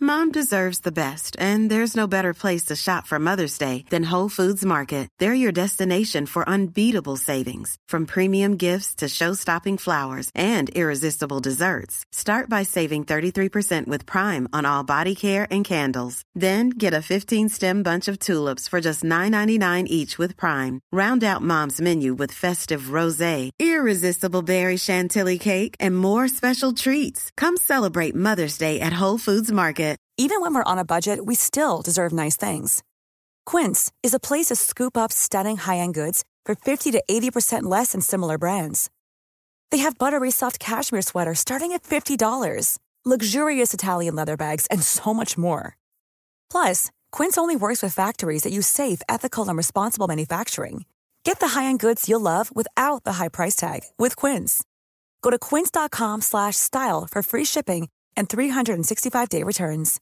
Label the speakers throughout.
Speaker 1: Mom deserves the best, and there's no better place to shop for Mother's Day than Whole Foods Market. They're your destination for unbeatable savings, from premium gifts to show-stopping flowers and irresistible desserts. Start by saving 33% with Prime on all body care and candles. Then get a 15-stem bunch of tulips for just $9.99 each with Prime. Round out Mom's menu with festive rosé, irresistible berry chantilly cake, and more special treats. Come celebrate Mother's Day at Whole Foods Market.
Speaker 2: Even when we're on a budget, we still deserve nice things. Quince is a place to scoop up stunning high-end goods for 50 to 80% less than similar brands. They have buttery soft cashmere sweaters starting at $50, luxurious Italian leather bags, and so much more. Plus, Quince only works with factories that use safe, ethical, and responsible manufacturing. Get the high-end goods you'll love without the high price tag with Quince. Go to quince.com/style for free shipping and 365-day returns.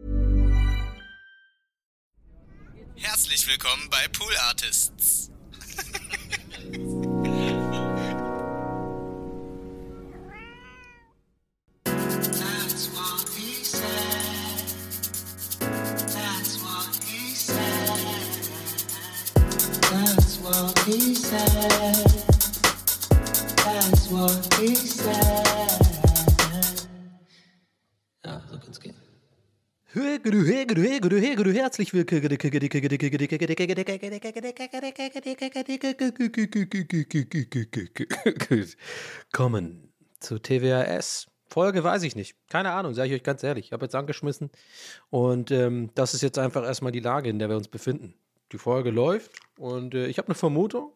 Speaker 3: Herzlich willkommen bei Pool Artists.
Speaker 4: That's what he said. That's what he said. That's what he said. That's what he said. Ja, so kann's gehen.
Speaker 5: Herzlich willkommen zu TWAS. Folge weiß ich nicht. Keine Ahnung, sage ich euch ganz ehrlich. Ich habe jetzt angeschmissen und das ist jetzt einfach erstmal die Lage, in der wir uns befinden. Die Folge läuft und ich habe eine Vermutung.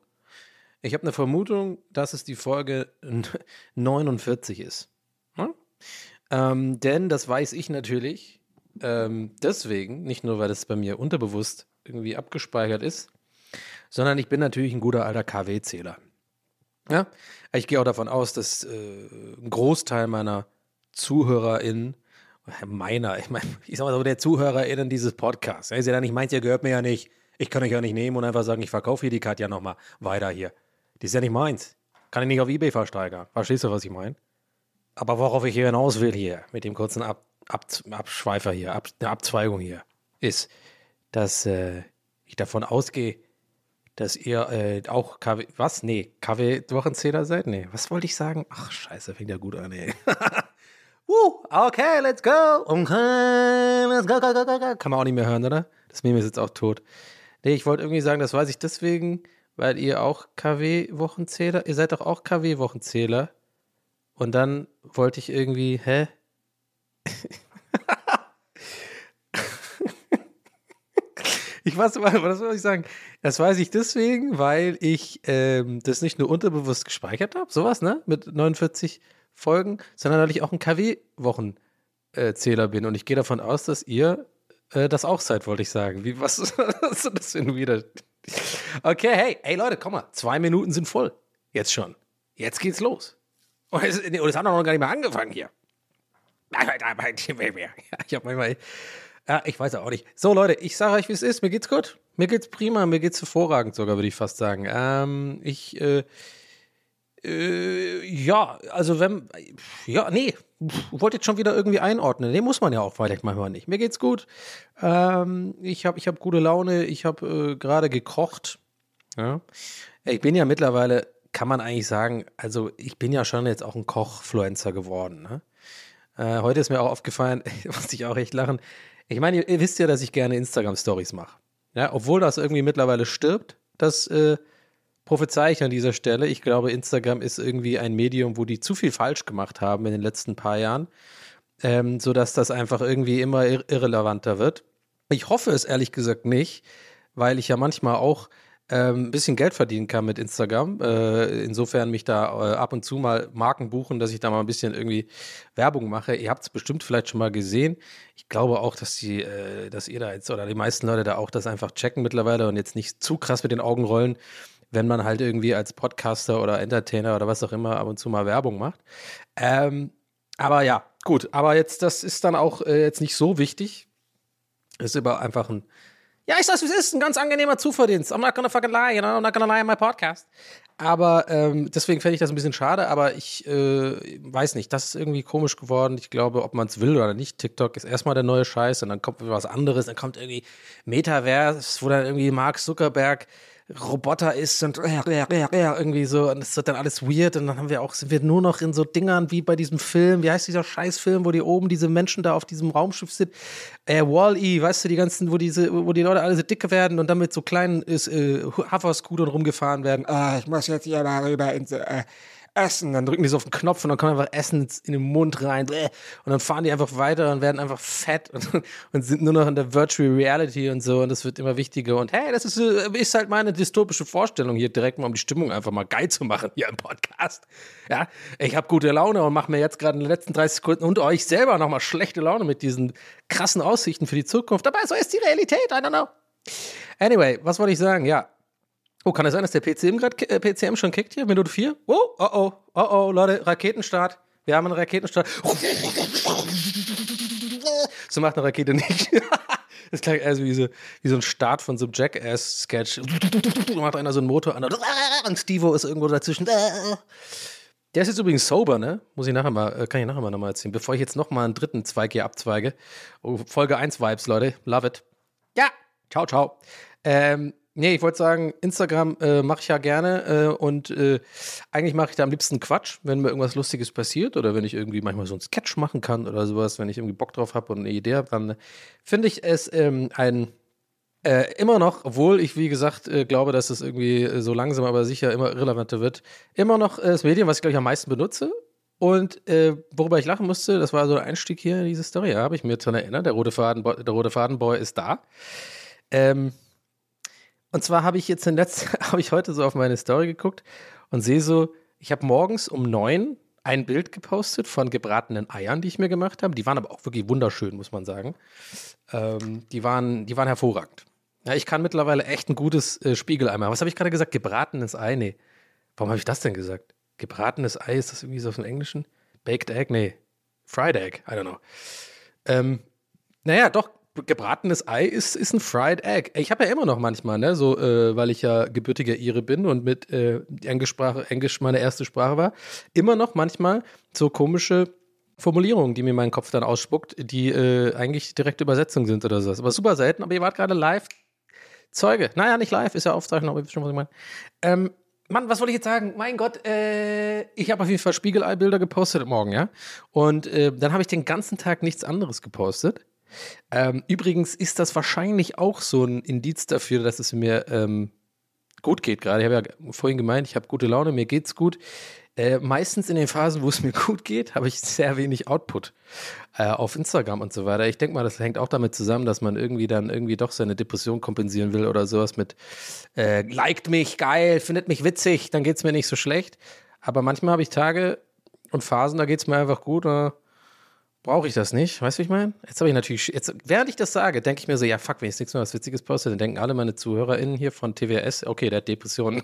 Speaker 5: Dass es die Folge 49 ist. Hm? Denn das weiß ich natürlich deswegen, nicht nur, weil das bei mir unterbewusst irgendwie abgespeichert ist, sondern ich bin natürlich ein guter alter KW-Zähler. Ja? Ich gehe auch davon aus, dass ein Großteil meiner ZuhörerInnen, ich sag mal so, der ZuhörerInnen dieses Podcasts, ist ja dann nicht meint, ihr gehört mir ja nicht, ich kann euch ja nicht nehmen und einfach sagen, ich verkaufe hier die Katja nochmal weiter hier. Die ist ja nicht meins. Kann ich nicht auf eBay versteigern. Verstehst du, was ich meine? Aber worauf ich hier hinaus will hier, mit dem kurzen Abschweifer hier, eine Abzweigung hier, ist, dass ich davon ausgehe, dass ihr auch KW-Wochenzähler seid? Nee, was wollte ich sagen? Ach, scheiße, fängt ja gut an, ey. Okay, let's go. Okay, let's go. Kann man auch nicht mehr hören, oder? Das Meme ist jetzt auch tot. Nee, ich wollte irgendwie sagen, das weiß ich deswegen, weil ihr auch KW-Wochenzähler, ihr seid doch auch KW-Wochenzähler. Und dann wollte ich irgendwie, was soll ich sagen? Das weiß ich deswegen, weil ich das nicht nur unterbewusst gespeichert habe, sowas, ne, mit 49 Folgen, sondern weil ich auch ein KW-Wochenzähler bin. Und ich gehe davon aus, dass ihr das auch seid, wollte ich sagen. Was ist das denn wieder? Okay, hey Leute, komm mal, 2 Minuten sind voll. Jetzt schon. Jetzt geht's los. Und es hat noch gar nicht mal angefangen hier. Ich hab manchmal... Ja, ich weiß auch nicht. So, Leute, ich sage euch, wie es ist. Mir geht's gut. Mir geht's prima. Mir geht's hervorragend sogar, würde ich fast sagen. Wollte jetzt schon wieder irgendwie einordnen. Nee, muss man ja auch vielleicht manchmal nicht. Mir geht's gut. Ich hab gute Laune. Ich habe gerade gekocht. Ja. Ich bin ja mittlerweile, kann man eigentlich sagen, also ich bin ja schon jetzt auch ein Kochfluencer geworden. Ne? Heute ist mir auch aufgefallen, muss ich auch echt lachen. Ich meine, ihr wisst ja, dass ich gerne Instagram-Stories mache. Ja, obwohl das irgendwie mittlerweile stirbt, das prophezei ich an dieser Stelle. Ich glaube, Instagram ist irgendwie ein Medium, wo die zu viel falsch gemacht haben in den letzten paar Jahren, sodass das einfach irgendwie immer irrelevanter wird. Ich hoffe es ehrlich gesagt nicht, weil ich ja manchmal auch ein bisschen Geld verdienen kann mit Instagram. Insofern mich da ab und zu mal Marken buchen, dass ich da mal ein bisschen irgendwie Werbung mache. Ihr habt es bestimmt vielleicht schon mal gesehen. Ich glaube auch, dass ihr da jetzt oder die meisten Leute da auch das einfach checken mittlerweile und jetzt nicht zu krass mit den Augen rollen, wenn man halt irgendwie als Podcaster oder Entertainer oder was auch immer ab und zu mal Werbung macht. Aber ja, gut. Aber jetzt, das ist dann auch jetzt nicht so wichtig. Ist aber einfach ein Ja, ich sag's, wie es ist. Ein ganz angenehmer Zuverdienst. I'm not gonna fucking lie, you know? I'm not gonna lie on my podcast. Aber deswegen fände ich das ein bisschen schade, aber ich weiß nicht, das ist irgendwie komisch geworden. Ich glaube, ob man es will oder nicht, TikTok ist erstmal der neue Scheiß und dann kommt was anderes, dann kommt irgendwie Metaverse, wo dann irgendwie Mark Zuckerberg Roboter ist und irgendwie so und es wird dann alles weird und dann sind wir nur noch in so Dingern wie bei diesem Film, wie heißt dieser Scheißfilm, wo die oben diese Menschen da auf diesem Raumschiff sind, Wall-E, weißt du, die ganzen, wo die Leute alle so dicke werden und dann mit so kleinen Hover-Scootern rumgefahren werden. Ich muss jetzt hier mal rüber ins Essen, dann drücken die so auf den Knopf und dann kommt einfach Essen in den Mund rein und dann fahren die einfach weiter und werden einfach fett und sind nur noch in der Virtual Reality und so und das wird immer wichtiger und hey, das ist halt meine dystopische Vorstellung hier direkt mal, um die Stimmung einfach mal geil zu machen hier im Podcast. Ja, ich habe gute Laune und mache mir jetzt gerade in den letzten 30 Sekunden und euch selber nochmal schlechte Laune mit diesen krassen Aussichten für die Zukunft, aber so ist die Realität, I don't know. Anyway, was wollte ich sagen? Ja. Oh, kann es sein, dass der PCM schon kickt hier? Minute 4? Oh, Leute, Raketenstart. Wir haben einen Raketenstart. So macht eine Rakete nicht. Das klingt also wie so ein Start von so einem Jackass-Sketch. Macht einer so einen Motor an und Steve-O ist irgendwo dazwischen. Der ist jetzt übrigens sober, ne? Kann ich nachher mal nochmal erzählen, bevor ich jetzt nochmal einen dritten Zweig hier abzweige. Oh, Folge 1 Vibes, Leute. Love it. Ja, ciao. Nee, ich wollte sagen, Instagram mache ich ja gerne und eigentlich mache ich da am liebsten Quatsch, wenn mir irgendwas Lustiges passiert oder wenn ich irgendwie manchmal so einen Sketch machen kann oder sowas, wenn ich irgendwie Bock drauf habe und eine Idee habe, dann finde ich es immer noch, obwohl ich, wie gesagt, glaube, dass es irgendwie so langsam aber sicher immer irrelevanter wird, immer noch das Medium, was ich, glaube ich, am meisten benutze. Und worüber ich lachen musste, das war so der Einstieg hier in diese Story, ja, habe ich mir daran erinnert, der rote Fadenboy ist da. Und zwar habe ich jetzt habe ich heute so auf meine Story geguckt und sehe so, ich habe morgens um 9 ein Bild gepostet von gebratenen Eiern, die ich mir gemacht habe. Die waren aber auch wirklich wunderschön, muss man sagen. Die waren hervorragend. Ja, ich kann mittlerweile echt ein gutes Spiegelei machen. Was habe ich gerade gesagt? Gebratenes Ei? Nee. Warum habe ich das denn gesagt? Gebratenes Ei, ist das irgendwie so aus dem Englischen? Baked Egg? Nee. Fried Egg? I don't know. Naja, doch. Gebratenes Ei ist ein Fried Egg. Ich habe ja immer noch manchmal, ne, so, weil ich ja gebürtiger Ire bin und mit Englisch meine erste Sprache war, immer noch manchmal so komische Formulierungen, die mir mein Kopf dann ausspuckt, die eigentlich direkte Übersetzungen sind oder so. Aber super selten, aber ihr wart gerade live Zeuge. Naja, nicht live, ist ja Aufzeichnung, aber ihr wisst schon, was ich meine. Mann, was wollte ich jetzt sagen? Mein Gott, ich habe auf jeden Fall Spiegelei-Bilder gepostet morgen, ja. Und dann habe ich den ganzen Tag nichts anderes gepostet. Übrigens ist das wahrscheinlich auch so ein Indiz dafür, dass es mir gut geht gerade. Ich habe ja vorhin gemeint, ich habe gute Laune, mir geht's gut. Meistens in den Phasen, wo es mir gut geht, habe ich sehr wenig Output auf Instagram und so weiter. Ich denke mal, das hängt auch damit zusammen, dass man irgendwie dann irgendwie doch seine Depression kompensieren will oder sowas mit liked mich, geil, findet mich witzig, dann geht's mir nicht so schlecht. Aber manchmal habe ich Tage und Phasen, da geht's mir einfach gut, brauche ich das nicht? Weißt du, wie ich meine? Jetzt habe ich natürlich, während ich das sage, denke ich mir so, ja, fuck, wenn ich nichts mehr was Witziges poste, dann denken alle meine ZuhörerInnen hier von TWS, okay, der hat Depressionen.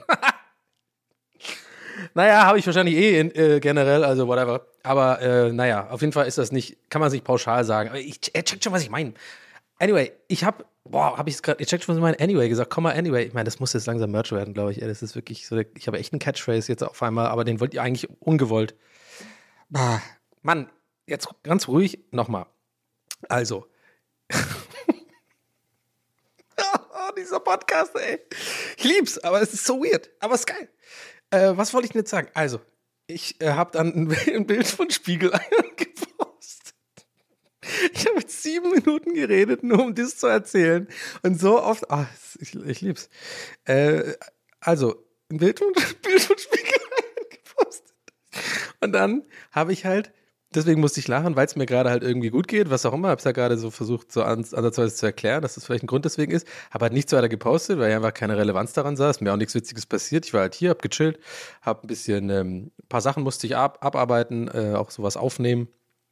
Speaker 5: Naja, habe ich wahrscheinlich generell, also whatever. Aber naja, auf jeden Fall ist das nicht, kann man es nicht pauschal sagen. Aber ich check schon, was ich meine. Anyway, ich checkt schon, was ich meine? Anyway gesagt, komm mal anyway. Ich meine, das muss jetzt langsam Merch werden, glaube ich. Das ist wirklich so, ich habe echt einen Catchphrase jetzt auf einmal, aber den wollt ihr eigentlich ungewollt. Mann, jetzt ganz ruhig nochmal. Also. Dieser Podcast, ey. Ich lieb's, aber es ist so weird. Aber es ist geil. Was wollte ich denn jetzt sagen? Also, ich habe dann ein Bild von Spiegeleiern gepostet. Ich habe jetzt 7 Minuten geredet, nur um das zu erzählen. Und so oft, ich lieb's. Also, ein Bild von Spiegeleiern gepostet. Und dann habe ich halt, deswegen musste ich lachen, weil es mir gerade halt irgendwie gut geht, was auch immer. Habe es ja gerade so versucht, so ansatzweise zu erklären, dass das vielleicht ein Grund deswegen ist. Habe halt nichts weiter gepostet, weil ich einfach keine Relevanz daran sah. Ist mir auch nichts Witziges passiert. Ich war halt hier, hab gechillt, hab ein bisschen, ein paar Sachen musste ich abarbeiten, auch sowas aufnehmen.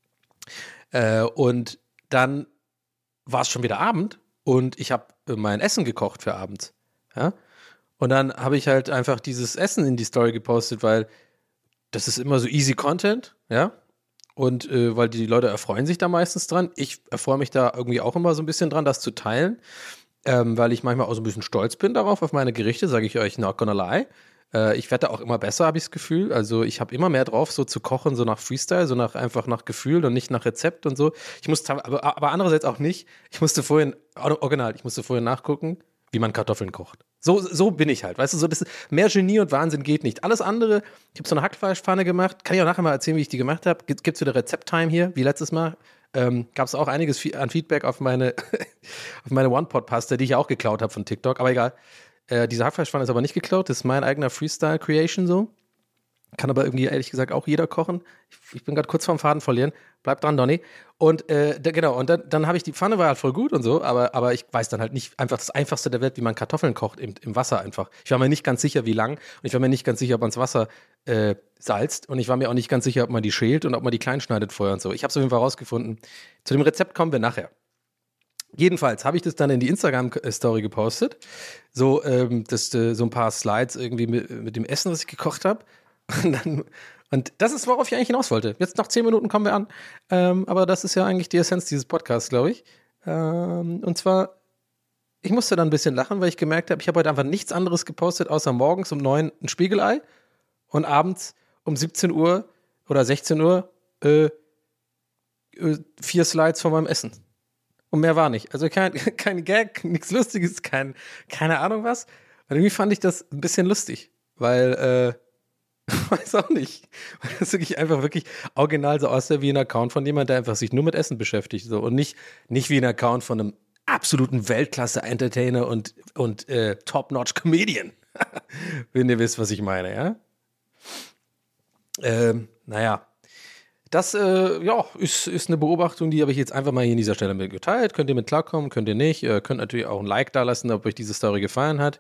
Speaker 5: Und dann war es schon wieder Abend und ich habe mein Essen gekocht für abends. Ja? Und dann habe ich halt einfach dieses Essen in die Story gepostet, weil das ist immer so easy Content, ja. Und weil die Leute erfreuen sich da meistens dran. Ich erfreue mich da irgendwie auch immer so ein bisschen dran, das zu teilen. weil ich manchmal auch so ein bisschen stolz bin darauf, auf meine Gerichte, sage ich euch, not gonna lie. Ich werde da auch immer besser, habe ich das Gefühl. Also ich habe immer mehr drauf, so zu kochen, so nach Freestyle, so einfach nach Gefühl und nicht nach Rezept und so. Ich musste, aber andererseits auch nicht. Ich musste vorhin nachgucken, wie man Kartoffeln kocht. So bin ich halt, weißt du, so das ist, mehr Genie und Wahnsinn geht nicht. Alles andere, ich habe so eine Hackfleischpfanne gemacht, kann ich auch nachher mal erzählen, wie ich die gemacht habe. Gibt's wieder Rezept-Time hier, wie letztes Mal. Gab es auch einiges an Feedback auf meine auf meine One-Pot-Pasta, die ich auch geklaut habe von TikTok, aber egal. Diese Hackfleischpfanne ist aber nicht geklaut, das ist mein eigener Freestyle-Creation so. Kann aber irgendwie, ehrlich gesagt, auch jeder kochen. Ich bin gerade kurz vorm Faden verlieren. Bleib dran, Donny. Und genau, und dann habe ich die Pfanne, war halt voll gut und so, aber ich weiß dann halt nicht einfach das Einfachste der Welt, wie man Kartoffeln kocht im Wasser einfach. Ich war mir nicht ganz sicher, wie lang und ich war mir nicht ganz sicher, ob man das Wasser salzt und ich war mir auch nicht ganz sicher, ob man die schält und ob man die klein schneidet vorher und so. Ich habe es auf jeden Fall rausgefunden. Zu dem Rezept kommen wir nachher. Jedenfalls habe ich das dann in die Instagram-Story gepostet. So, so ein paar Slides irgendwie mit dem Essen, was ich gekocht habe. Und das ist, worauf ich eigentlich hinaus wollte. Jetzt nach 10 Minuten kommen wir an. Aber das ist ja eigentlich die Essenz dieses Podcasts, glaube ich. Und zwar, ich musste dann ein bisschen lachen, weil ich gemerkt habe, ich habe heute einfach nichts anderes gepostet, außer morgens um 9 ein Spiegelei und abends um 17 Uhr oder 16 Uhr 4 Slides von meinem Essen. Und mehr war nicht. Also kein Gag, nichts Lustiges, keine Ahnung was. Und irgendwie fand ich das ein bisschen lustig, weil, weiß auch nicht, weil das wirklich einfach wirklich original so aussah wie ein Account von jemand, der einfach sich nur mit Essen beschäftigt. So. Und nicht wie ein Account von einem absoluten Weltklasse-Entertainer und Top-Notch-Comedian. Wenn ihr wisst, was ich meine, ja? Naja. Das ist eine Beobachtung, die habe ich jetzt einfach mal hier an dieser Stelle mit geteilt. Könnt ihr mit klarkommen, könnt ihr nicht. Könnt natürlich auch ein Like da lassen, ob euch diese Story gefallen hat.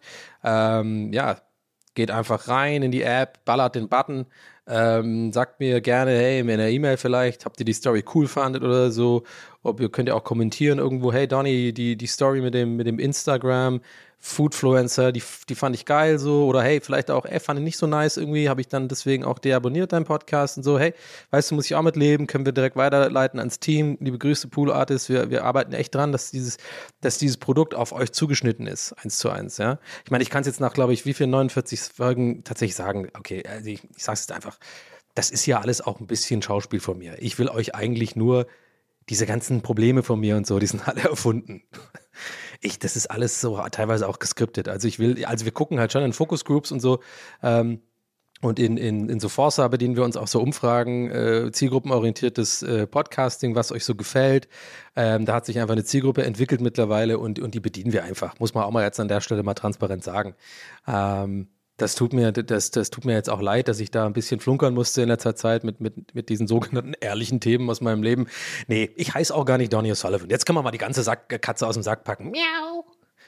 Speaker 5: Geht einfach rein in die App, ballert den Button, sagt mir gerne, hey, in einer E-Mail vielleicht, habt ihr die Story cool fandet oder so. Könnt ihr auch kommentieren irgendwo, hey Donny, die Story mit dem Instagram Foodfluencer, die fand ich geil so, oder hey, vielleicht auch, fand ich nicht so nice irgendwie, habe ich dann deswegen auch deabonniert, deinen Podcast und so, hey, weißt du, muss ich auch mitleben, können wir direkt weiterleiten ans Team, liebe Grüße, Pool Artists, wir arbeiten echt dran, dass dieses Produkt auf euch zugeschnitten ist, 1:1, ja. Ich meine, ich kann es jetzt nach, glaube ich, wie viel, 49 Folgen tatsächlich sagen, okay, also ich sag's jetzt einfach, das ist ja alles auch ein bisschen Schauspiel von mir. Ich will euch eigentlich nur diese ganzen Probleme von mir und so, die sind alle erfunden. Das ist alles so teilweise auch geskriptet. Also wir gucken halt schon in Focus Groups und so, und in so Forza bedienen wir uns auch so Umfragen, zielgruppenorientiertes Podcasting, was euch so gefällt. Da hat sich einfach eine Zielgruppe entwickelt mittlerweile und die bedienen wir einfach. Muss man auch mal jetzt an der Stelle mal transparent sagen. Das tut mir jetzt auch leid, dass ich da ein bisschen flunkern musste in letzter Zeit mit diesen sogenannten ehrlichen Themen aus meinem Leben. Nee, ich heiße auch gar nicht Donny O'Sullivan. Jetzt können wir mal die ganze Katze aus dem Sack packen. Miau.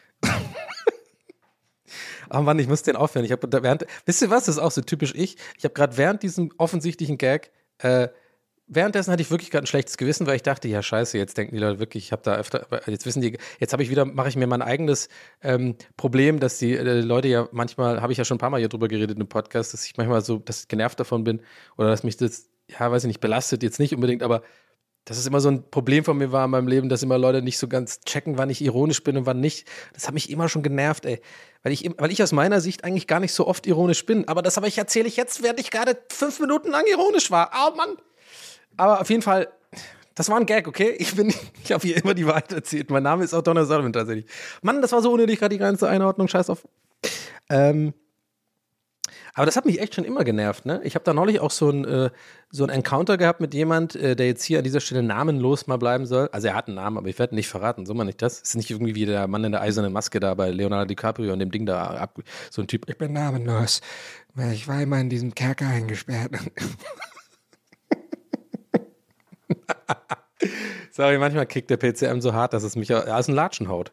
Speaker 5: Oh Mann, ich muss den aufhören. Wisst ihr was, das ist auch so typisch ich. Ich habe gerade während diesem offensichtlichen Gag, währenddessen hatte ich wirklich gerade ein schlechtes Gewissen, weil ich dachte, ja scheiße, jetzt denken die Leute wirklich, ich habe da öfter, jetzt wissen die, mache ich mir mein eigenes Problem, dass die Leute ja manchmal, habe ich ja schon ein paar Mal hier drüber geredet im Podcast, dass ich manchmal so, dass ich genervt davon bin oder dass mich das, ja weiß ich nicht, belastet jetzt nicht unbedingt, aber dass es immer so ein Problem von mir war in meinem Leben, dass immer Leute nicht so ganz checken, wann ich ironisch bin und wann nicht. Das hat mich immer schon genervt, ey. Weil ich aus meiner Sicht eigentlich gar nicht so oft ironisch bin. Aber das erzähle ich jetzt, während ich gerade 5 Minuten lang ironisch war. Oh Mann. Aber auf jeden Fall, das war ein Gag, okay? Ich habe hier immer die Wahrheit erzählt. Mein Name ist auch Donner Sullivan tatsächlich. Mann, das war so unnötig, gerade die ganze Einordnung. Scheiß auf. Aber das hat mich echt schon immer genervt, ne? Ich habe da neulich auch so ein Encounter gehabt mit jemand, der jetzt hier an dieser Stelle namenlos mal bleiben soll. Also er hat einen Namen, aber ich werde ihn nicht verraten, so mal nicht das. Ist nicht irgendwie wie der Mann in der eisernen Maske da bei Leonardo DiCaprio und dem Ding da so ein Typ, ich bin namenlos, weil ich war immer in diesem Kerker eingesperrt. Sorry, manchmal kickt der PCM so hart, dass es mich aus den Latschen haut.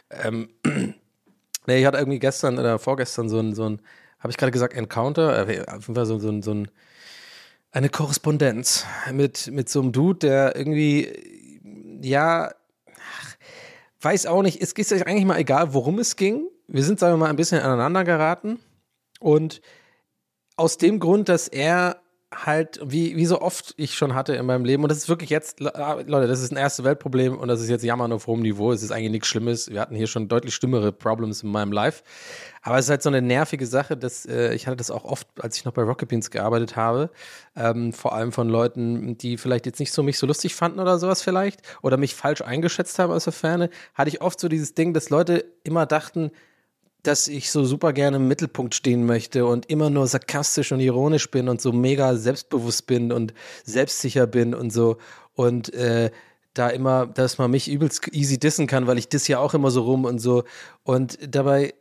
Speaker 5: Ich hatte irgendwie gestern oder vorgestern so ein habe ich gerade gesagt, Encounter, auf jeden Fall eine Korrespondenz mit so einem Dude, der irgendwie, ja, weiß auch nicht, es ist eigentlich mal egal, worum es ging. Wir sind, sagen wir mal, ein bisschen aneinander geraten und aus dem Grund, dass er halt, wie so oft ich schon hatte in meinem Leben, und das ist wirklich jetzt, Leute, das ist ein Erste-Welt-Problem und das ist jetzt Jammern auf hohem Niveau, es ist eigentlich nichts Schlimmes, wir hatten hier schon deutlich schlimmere Problems in meinem Life, aber es ist halt so eine nervige Sache, dass ich hatte das auch oft, als ich noch bei Rocket Beans gearbeitet habe, vor allem von Leuten, die vielleicht jetzt nicht so mich so lustig fanden oder sowas vielleicht, oder mich falsch eingeschätzt haben aus der Ferne, hatte ich oft so dieses Ding, dass Leute immer dachten, dass ich so super gerne im Mittelpunkt stehen möchte und immer nur sarkastisch und ironisch bin und so mega selbstbewusst bin und selbstsicher bin und so und da immer, dass man mich übelst easy dissen kann, weil ich diss ja auch immer so rum und so und dabei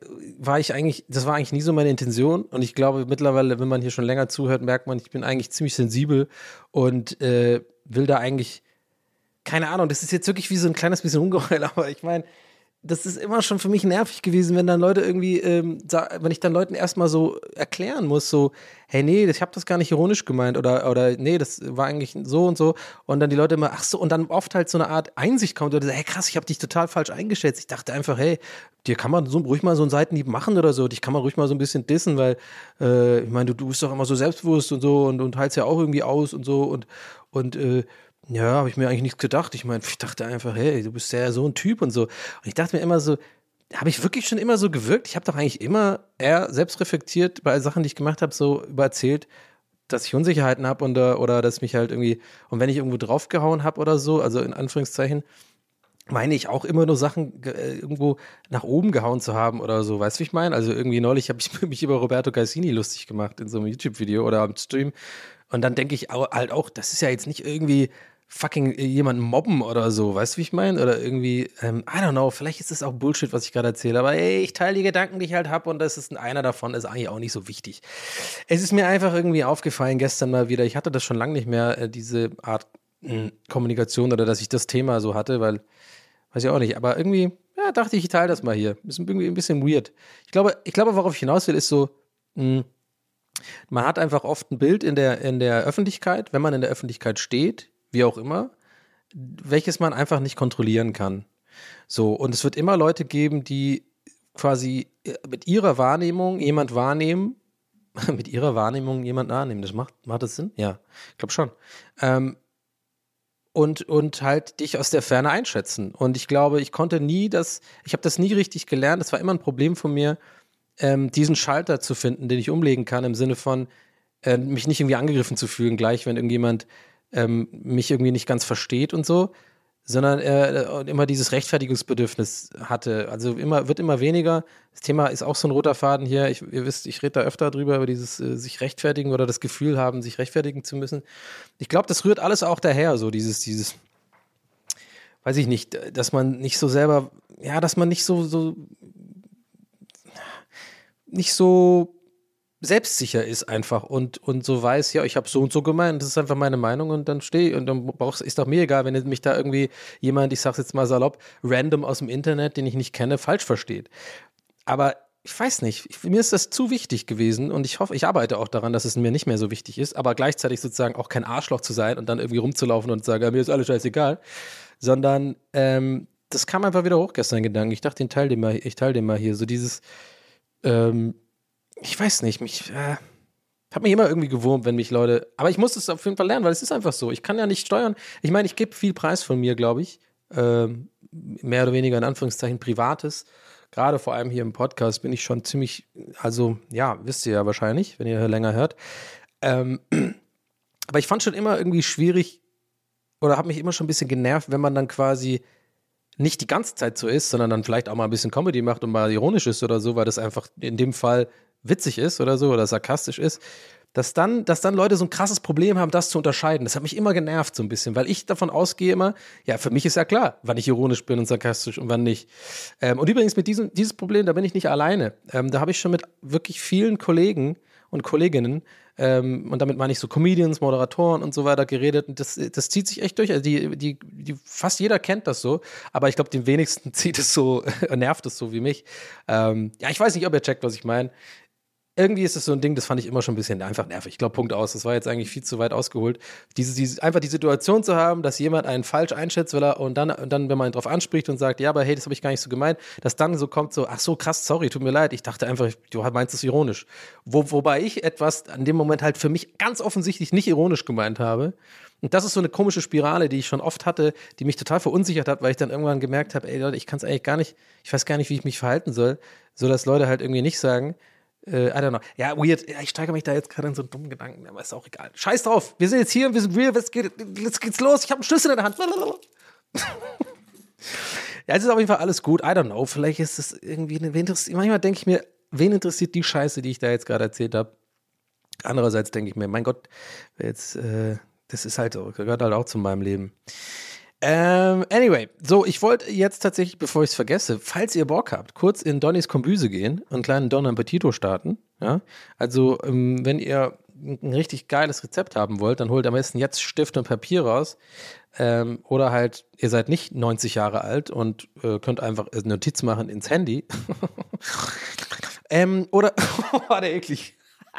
Speaker 5: das war eigentlich nie so meine Intention und ich glaube mittlerweile, wenn man hier schon länger zuhört, merkt man, ich bin eigentlich ziemlich sensibel und will da eigentlich, keine Ahnung, das ist jetzt wirklich wie so ein kleines bisschen Ungeheul, aber ich meine, das ist immer schon für mich nervig gewesen, wenn dann Leute irgendwie, wenn ich dann Leuten erstmal so erklären muss, so, hey, nee, ich habe das gar nicht ironisch gemeint oder nee, das war eigentlich so und dann die Leute immer, ach so, und dann oft halt so eine Art Einsicht kommt oder so, hey, krass, ich habe dich total falsch eingeschätzt. Ich dachte einfach, hey, dir kann man so ruhig mal so einen Seitenhieb machen oder so, dich kann man ruhig mal so ein bisschen dissen, weil, ich meine, du bist doch immer so selbstbewusst und so und heilst ja auch irgendwie aus und so und ja, habe ich mir eigentlich nichts gedacht. Ich meine, ich dachte einfach, hey, du bist ja so ein Typ und so. Und ich dachte mir immer so, habe ich wirklich schon immer so gewirkt? Ich habe doch eigentlich immer eher selbstreflektiert bei Sachen, die ich gemacht habe, so erzählt, dass ich Unsicherheiten habe oder dass mich halt irgendwie, und wenn ich irgendwo draufgehauen habe oder so, also in Anführungszeichen, meine ich auch immer nur Sachen irgendwo nach oben gehauen zu haben oder so, weißt du, wie ich meine? Also irgendwie neulich habe ich mich über Roberto Cassini lustig gemacht in so einem YouTube-Video oder am Stream und dann denke ich halt auch, das ist ja jetzt nicht irgendwie fucking jemanden mobben oder so, weißt du, wie ich meine? Oder irgendwie, I don't know, vielleicht ist das auch Bullshit, was ich gerade erzähle, aber ey, ich teile die Gedanken, die ich halt habe und das ist einer davon, ist eigentlich auch nicht so wichtig. Es ist mir einfach irgendwie aufgefallen gestern mal wieder, ich hatte das schon lange nicht mehr, diese Art Kommunikation oder dass ich das Thema so hatte, weil, weiß ich auch nicht, aber irgendwie, ja, dachte ich teile das mal hier. Ist irgendwie ein bisschen weird. Ich glaube, worauf ich hinaus will, ist so, man hat einfach oft ein Bild in der Öffentlichkeit, wenn man in der Öffentlichkeit steht, wie auch immer, welches man einfach nicht kontrollieren kann. So, und es wird immer Leute geben, die quasi mit ihrer Wahrnehmung jemand wahrnehmen, mit ihrer Wahrnehmung jemand wahrnehmen. Das macht das Sinn? Ja, ich glaube schon. Und halt dich aus der Ferne einschätzen. Und ich glaube, ich habe das nie richtig gelernt, das war immer ein Problem von mir, diesen Schalter zu finden, den ich umlegen kann, im Sinne von mich nicht irgendwie angegriffen zu fühlen, gleich wenn irgendjemand mich irgendwie nicht ganz versteht und so, sondern immer dieses Rechtfertigungsbedürfnis hatte. Also wird immer weniger. Das Thema ist auch so ein roter Faden hier. Ihr wisst, ich rede da öfter drüber, über dieses sich rechtfertigen oder das Gefühl haben, sich rechtfertigen zu müssen. Ich glaube, das rührt alles auch daher, so dieses, weiß ich nicht, dass man nicht so selber, ja, dass man nicht so selbstsicher ist einfach und so weiß, ja, ich habe so und so gemeint, das ist einfach meine Meinung und dann stehe und dann ist doch mir egal, wenn mich da irgendwie jemand, ich sag's jetzt mal salopp, random aus dem Internet, den ich nicht kenne, falsch versteht. Aber ich weiß nicht, mir ist das zu wichtig gewesen und ich hoffe, ich arbeite auch daran, dass es mir nicht mehr so wichtig ist, aber gleichzeitig sozusagen auch kein Arschloch zu sein und dann irgendwie rumzulaufen und zu sagen, mir ist alles scheißegal, sondern das kam einfach wieder hoch gestern, Gedanken. Ich dachte, ich teile den mal hier, so dieses ich weiß nicht, habe mich immer irgendwie gewurmt, wenn mich Leute, aber ich muss es auf jeden Fall lernen, weil es ist einfach so. Ich kann ja nicht steuern. Ich meine, ich gebe viel Preis von mir, glaube ich. Mehr oder weniger in Anführungszeichen Privates. Gerade vor allem hier im Podcast bin ich schon ziemlich, also ja, wisst ihr ja wahrscheinlich, wenn ihr länger hört. Aber ich fand schon immer irgendwie schwierig oder habe mich immer schon ein bisschen genervt, wenn man dann quasi nicht die ganze Zeit so ist, sondern dann vielleicht auch mal ein bisschen Comedy macht und mal ironisch ist oder so, weil das einfach in dem Fall witzig ist oder so oder sarkastisch ist, dass dann Leute so ein krasses Problem haben, das zu unterscheiden. Das hat mich immer genervt so ein bisschen, weil ich davon ausgehe immer, ja, für mich ist ja klar, wann ich ironisch bin und sarkastisch und wann nicht. Und übrigens mit dieses Problem, da bin ich nicht alleine. Da habe ich schon mit wirklich vielen Kollegen und Kolleginnen, und damit meine ich so Comedians, Moderatoren und so weiter geredet und das zieht sich echt durch. Also die fast jeder kennt das so, aber ich glaube, den wenigsten zieht es so, nervt es so wie mich. Ja, ich weiß nicht, ob ihr checkt, was ich meine. irgendwie ist es so ein Ding, das fand ich immer schon ein bisschen einfach nervig. Ich glaube, Punkt aus. Das war jetzt eigentlich viel zu weit ausgeholt. Einfach die Situation zu haben, dass jemand einen falsch einschätzt, und dann, wenn man ihn drauf anspricht und sagt, ja, aber hey, das habe ich gar nicht so gemeint, dass dann so kommt so, ach so, krass, sorry, tut mir leid. Ich dachte einfach, du meinst es ironisch. Wobei ich etwas an dem Moment halt für mich ganz offensichtlich nicht ironisch gemeint habe. Und das ist so eine komische Spirale, die ich schon oft hatte, die mich total verunsichert hat, weil ich dann irgendwann gemerkt habe, ey Leute, ich kann es eigentlich gar nicht, ich weiß gar nicht, wie ich mich verhalten soll, so dass Leute halt irgendwie nicht sagen, I don't know. Ja, weird. Ja, ich steigere mich da jetzt gerade in so einen dummen Gedanken, aber ist auch egal. Scheiß drauf. Wir sind jetzt hier, wir sind real, jetzt geht's los. Ich habe einen Schlüssel in der Hand. Ja, es ist auf jeden Fall alles gut. I don't know. Vielleicht ist es irgendwie, manchmal denke ich mir, wen interessiert die Scheiße, die ich da jetzt gerade erzählt habe? Andererseits denke ich mir, mein Gott, jetzt, das ist halt so, gehört halt auch zu meinem Leben. Anyway, so, ich wollte jetzt tatsächlich, bevor ich es vergesse, falls ihr Bock habt, kurz in Donnys Kombüse gehen und einen kleinen Don Appetito starten. Ja? Also, wenn ihr ein richtig geiles Rezept haben wollt, dann holt am besten jetzt Stift und Papier raus. Oder halt, ihr seid nicht 90 Jahre alt und könnt einfach eine Notiz machen ins Handy. Oder, war der eklig.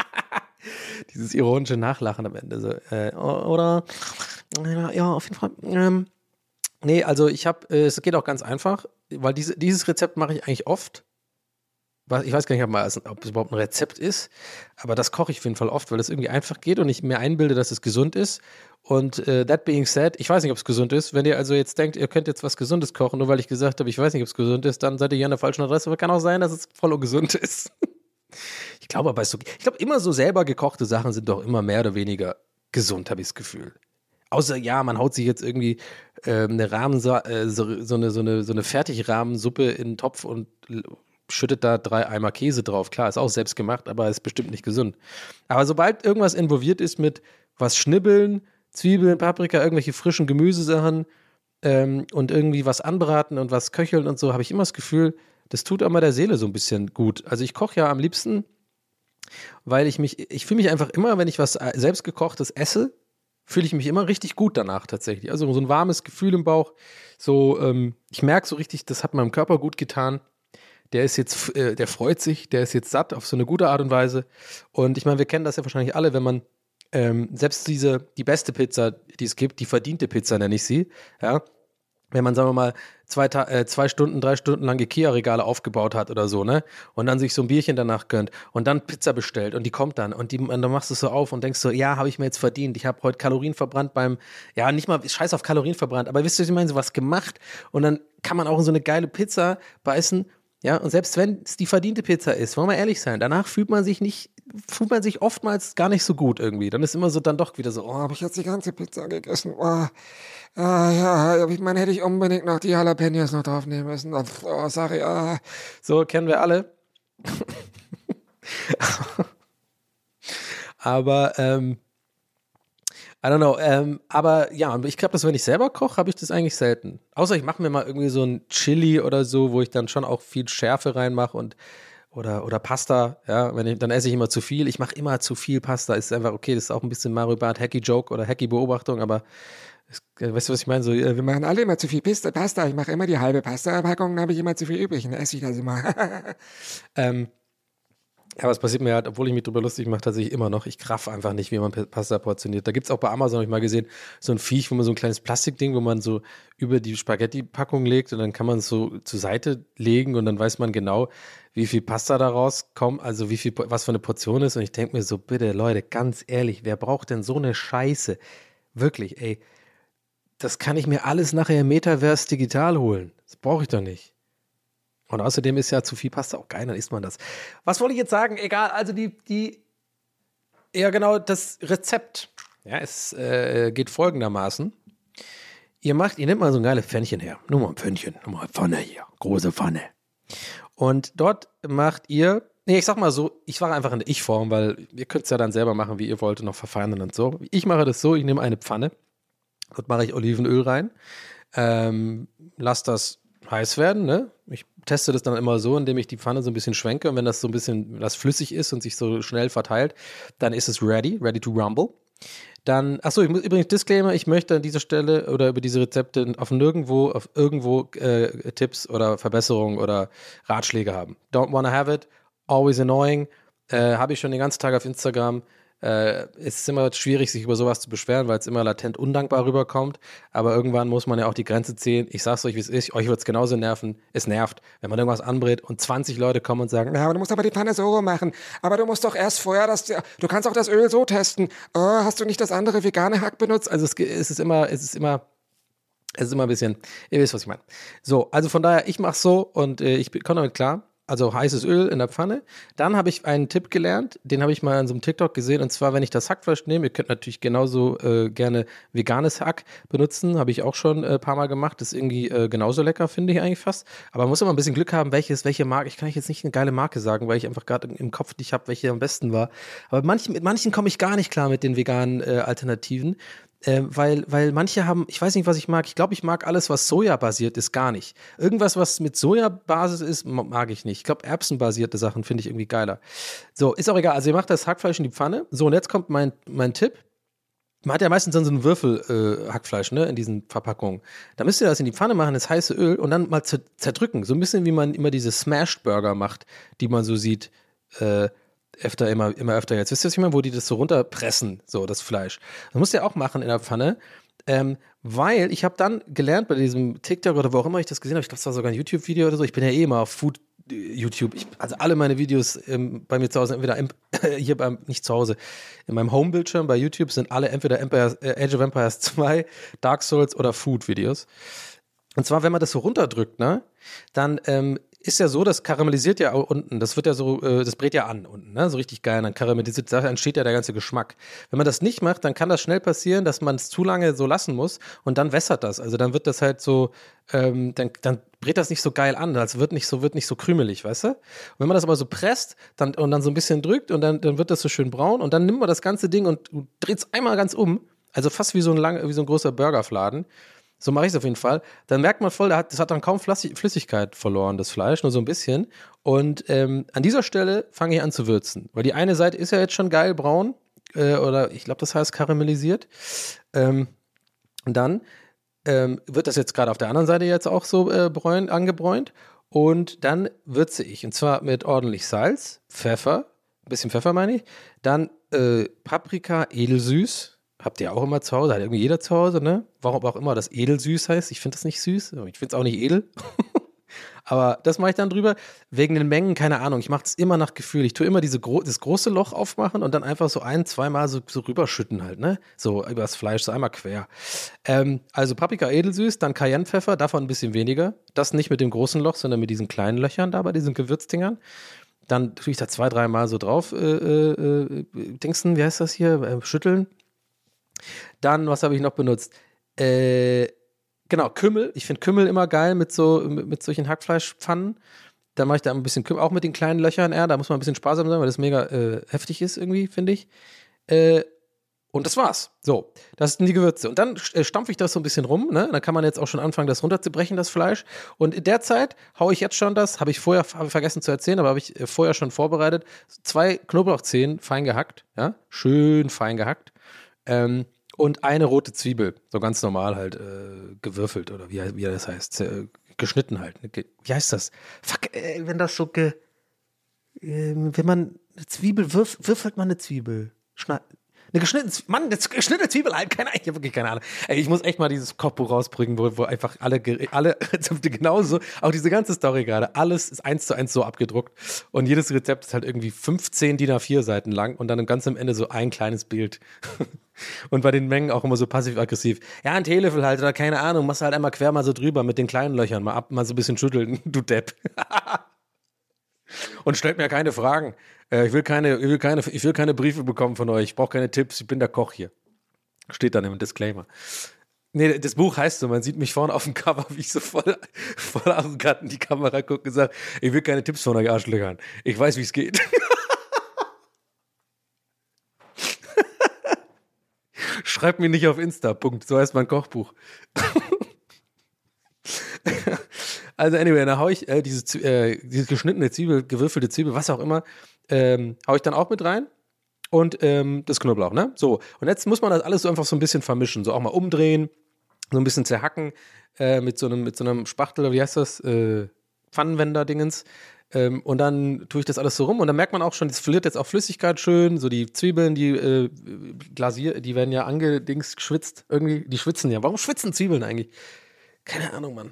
Speaker 5: Dieses ironische Nachlachen am Ende. So. Oder, ja, auf jeden Fall. Nee, also es geht auch ganz einfach, weil dieses Rezept mache ich eigentlich oft. Ich weiß gar nicht, ob es überhaupt ein Rezept ist, aber das koche ich auf jeden Fall oft, weil es irgendwie einfach geht und ich mir einbilde, dass es gesund ist. Und that being said, ich weiß nicht, ob es gesund ist. Wenn ihr also jetzt denkt, ihr könnt jetzt was Gesundes kochen, nur weil ich gesagt habe, ich weiß nicht, ob es gesund ist, dann seid ihr hier an der falschen Adresse. Aber kann auch sein, dass es voll ungesund ist. Ich glaube aber, immer so selber gekochte Sachen sind doch immer mehr oder weniger gesund, habe ich das Gefühl. Außer, ja, man haut sich jetzt irgendwie eine so eine Fertigrahmensuppe in den Topf und schüttet da 3 Eimer Käse drauf. Klar, ist auch selbst gemacht, aber ist bestimmt nicht gesund. Aber sobald irgendwas involviert ist mit was schnibbeln, Zwiebeln, Paprika, irgendwelche frischen Gemüsesachen und irgendwie was anbraten und was köcheln und so, habe ich immer das Gefühl, das tut immer der Seele so ein bisschen gut. Also ich koche ja am liebsten, weil ich fühle mich einfach immer, wenn ich was selbstgekochtes esse, fühle ich mich immer richtig gut danach tatsächlich. Also so ein warmes Gefühl im Bauch. So, ich merke so richtig, das hat meinem Körper gut getan. Der ist jetzt, der freut sich, der ist jetzt satt auf so eine gute Art und Weise. Und ich meine, wir kennen das ja wahrscheinlich alle, wenn man selbst die beste Pizza, die es gibt, die verdiente Pizza nenne ich sie, ja, wenn man, sagen wir mal, 2 Stunden, 3 Stunden lang Ikea-Regale aufgebaut hat oder so, ne? Und dann sich so ein Bierchen danach gönnt und dann Pizza bestellt und die kommt dann und dann machst du es so auf und denkst so, ja, habe ich mir jetzt verdient. Ich habe heute Kalorien verbrannt ja, nicht mal scheiß auf Kalorien verbrannt, aber wisst ihr, was ich meine, so was gemacht und dann kann man auch in so eine geile Pizza beißen, ja, und selbst wenn es die verdiente Pizza ist, wollen wir ehrlich sein, danach fühlt man sich oftmals gar nicht so gut irgendwie. Dann ist immer so dann doch wieder so, oh, habe ich jetzt die ganze Pizza gegessen? Oh, ja, ich meine, hätte ich unbedingt noch die Jalapenos noch draufnehmen müssen. Oh, sorry, So kennen wir alle. Aber, I don't know, aber ja, ich glaube, dass wenn ich selber koche, habe ich das eigentlich selten. Außer ich mache mir mal irgendwie so ein Chili oder so, wo ich dann schon auch viel Schärfe reinmache oder Pasta, ja, dann esse ich immer zu viel. Ich mache immer zu viel Pasta. Ist einfach okay, das ist auch ein bisschen Mario Barth Hacky-Joke oder Hacky-Beobachtung, aber weißt du, was ich meine? So, wir machen alle immer zu viel Pasta. Ich mache immer die halbe Pasta-Packung, dann habe ich immer zu viel übrig und dann esse ich das immer. Ja, was passiert mir halt, obwohl ich mich drüber lustig mache, tatsächlich immer noch. Ich kraff einfach nicht, wie man Pasta portioniert. Da gibt es auch bei Amazon, habe ich mal gesehen, so ein Viech, wo man so ein kleines Plastikding, wo man so über die Spaghetti-Packung legt und dann kann man es so zur Seite legen und dann weiß man genau, wie viel Pasta da rauskommt, also was für eine Portion ist. Und ich denke mir so, bitte Leute, ganz ehrlich, wer braucht denn so eine Scheiße? Wirklich, ey, das kann ich mir alles nachher im Metaverse digital holen. Das brauche ich doch nicht. Und außerdem ist ja zu viel Pasta auch geil, dann isst man das. Was wollte ich jetzt sagen? Egal, also ja genau, das Rezept. Ja, es geht folgendermaßen. Ihr nehmt mal so ein geiles Pfännchen her. Nur mal ein Pfännchen, nur mal eine Pfanne hier. Große Pfanne. Und dort ich sag mal so, ich war einfach in der Ich-Form, weil ihr könnt es ja dann selber machen, wie ihr wollt und noch verfeinern und so. Ich mache das so, ich nehme eine Pfanne. Dort mache ich Olivenöl rein. Lass das heiß werden, ne? Ich teste das dann immer so, indem ich die Pfanne so ein bisschen schwenke und wenn das so ein bisschen flüssig ist und sich so schnell verteilt, dann ist es ready to rumble. Dann, achso, ich muss übrigens Disclaimer, ich möchte an dieser Stelle oder über diese Rezepte auf irgendwo Tipps oder Verbesserungen oder Ratschläge haben. Don't wanna have it, always annoying, habe ich schon den ganzen Tag auf Instagram. Es ist immer schwierig, sich über sowas zu beschweren, weil es immer latent undankbar rüberkommt. Aber irgendwann muss man ja auch die Grenze ziehen. Ich sag's euch, wie es ist. Euch wird's genauso nerven. Es nervt, wenn man irgendwas anbrät und 20 Leute kommen und sagen, ja, aber du musst aber die Pfanne so machen. Aber du musst doch erst vorher du kannst auch das Öl so testen. Oh, hast du nicht das andere vegane Hack benutzt? Also es ist immer ein bisschen, ihr wisst, was ich meine. So, also von daher, ich mach's so und ich komme damit klar. Also heißes Öl in der Pfanne. Dann habe ich einen Tipp gelernt, den habe ich mal in so einem TikTok gesehen. Und zwar, wenn ich das Hackfleisch nehme, ihr könnt natürlich genauso gerne veganes Hack benutzen. Habe ich auch schon ein paar Mal gemacht. Das ist irgendwie genauso lecker, finde ich eigentlich fast. Aber man muss immer ein bisschen Glück haben, welche Marke. Ich kann euch jetzt nicht eine geile Marke sagen, weil ich einfach gerade im Kopf nicht habe, welche am besten war. Aber mit manchen komme ich gar nicht klar mit den veganen Alternativen. Weil manche haben, ich weiß nicht, was ich mag. Ich glaube, ich mag alles, was Soja-basiert ist, gar nicht. Irgendwas, was mit Soja-Basis ist, mag ich nicht. Ich glaube, erbsenbasierte Sachen finde ich irgendwie geiler. So, ist auch egal. Also ihr macht das Hackfleisch in die Pfanne. So, und jetzt kommt mein Tipp. Man hat ja meistens dann so einen Würfel Hackfleisch, ne, in diesen Verpackungen. Da müsst ihr das in die Pfanne machen, das heiße Öl und dann mal zerdrücken. So ein bisschen, wie man immer diese Smashed-Burger macht, die man so sieht, immer öfter jetzt. Wisst ihr, was ich meine? Wo die das so runterpressen, so das Fleisch. Das musst ihr auch machen in der Pfanne, weil ich habe dann gelernt bei diesem TikTok oder wo auch immer ich das gesehen habe, ich glaube, es war sogar ein YouTube-Video oder so, ich bin ja eh immer auf Food YouTube, also alle meine Videos bei mir zu Hause, entweder nicht zu Hause, in meinem Home-Bildschirm bei YouTube sind alle entweder Age of Empires 2, Dark Souls oder Food-Videos. Und zwar, wenn man das so runterdrückt, ne, dann ist ja so, das karamellisiert ja unten, das wird ja so, das brät ja an unten, ne, so richtig geil, dann karamellisiert, da entsteht ja der ganze Geschmack. Wenn man das nicht macht, dann kann das schnell passieren, dass man es zu lange so lassen muss und dann wässert das, also dann wird das halt so, dann brät das nicht so geil an, also wird nicht so krümelig, weißt du? Und wenn man das aber so presst und dann so ein bisschen drückt und dann wird das so schön braun und dann nimmt man das ganze Ding und dreht es einmal ganz um, also fast wie so ein großer Burgerfladen. So mache ich es auf jeden Fall. Dann merkt man voll, das hat dann kaum Flüssigkeit verloren, das Fleisch, nur so ein bisschen. Und an dieser Stelle fange ich an zu würzen. Weil die eine Seite ist ja jetzt schon geil braun. Oder ich glaube, das heißt karamellisiert. Und dann wird das jetzt gerade auf der anderen Seite jetzt auch so angebräunt. Und dann würze ich. Und zwar mit ordentlich Salz, Pfeffer, ein bisschen Pfeffer meine ich. Dann Paprika, edelsüß. Habt ihr auch immer zu Hause? Hat irgendwie jeder zu Hause, ne? Warum auch immer das edelsüß heißt. Ich finde das nicht süß. Ich finde es auch nicht edel. Aber das mache ich dann drüber. Wegen den Mengen, keine Ahnung. Ich mache es immer nach Gefühl. Ich tue immer das große Loch aufmachen und dann einfach so zweimal so rüberschütten halt, ne? So über das Fleisch, so einmal quer. Also Paprika edelsüß, dann Cayennepfeffer, davon ein bisschen weniger. Das nicht mit dem großen Loch, sondern mit diesen kleinen Löchern da bei diesen Gewürzdingern. Dann tue ich da 2-3 Mal so drauf. Dingsen, wie heißt das hier? Schütteln. Dann, was habe ich noch benutzt? Genau, Kümmel. Ich finde Kümmel immer geil mit solchen Hackfleischpfannen. Dann mache ich da ein bisschen Kümmel, auch mit den kleinen Löchern. Da muss man ein bisschen sparsam sein, weil das mega heftig ist irgendwie, finde ich. Und das war's. So, das sind die Gewürze. Und dann stampfe ich das so ein bisschen rum. Ne? Dann kann man jetzt auch schon anfangen, das runterzubrechen, das Fleisch. Und in der Zeit haue ich jetzt schon habe ich vergessen zu erzählen, aber habe ich vorher schon vorbereitet. 2 Knoblauchzehen fein gehackt. Ja? Schön fein gehackt. Und eine rote Zwiebel, so ganz normal halt gewürfelt oder wie das heißt, geschnitten halt. Wie heißt das? Fuck, wenn das so wenn man eine Zwiebel würfelt man eine Zwiebel. Eine geschnittene Zwiebel halt, keine Ahnung, ich habe wirklich keine Ahnung. Ey, ich muss echt mal dieses Kochbuch rausbringen, wo einfach alle Rezepte genauso, auch diese ganze Story gerade, alles ist 1:1 so abgedruckt und jedes Rezept ist halt irgendwie 15 DIN A4 Seiten lang und dann ganz am Ende so ein kleines Bild. Und bei den Mengen auch immer so passiv-aggressiv. Ja, ein Teelöffel halt oder keine Ahnung, machst halt einmal quer mal so drüber mit den kleinen Löchern, mal so ein bisschen schütteln, du Depp. Und stellt mir keine Fragen. Ich will keine Briefe bekommen von euch. Ich brauche keine Tipps. Ich bin der Koch hier. Steht dann im Disclaimer. Nee, das Buch heißt so, man sieht mich vorne auf dem Cover, wie ich so voll arrogant in die Kamera gucke und sage, ich will keine Tipps von euch Arschlöchern. Ich weiß, wie es geht. Schreibt mir nicht auf Insta. Punkt. So heißt mein Kochbuch. Also anyway, dann haue ich diese geschnittene Zwiebel, gewürfelte Zwiebel, was auch immer, haue ich dann auch mit rein und das Knoblauch, ne? So, und jetzt muss man das alles so einfach so ein bisschen vermischen, so auch mal umdrehen, so ein bisschen zerhacken mit so einem Spachtel, oder wie heißt das? Pfannenwender-Dingens. Und dann tue ich das alles so rum und dann merkt man auch schon, es verliert jetzt auch Flüssigkeit schön, so die Zwiebeln, die die werden ja angedings geschwitzt irgendwie, die schwitzen ja. Warum schwitzen Zwiebeln eigentlich? Keine Ahnung, Mann.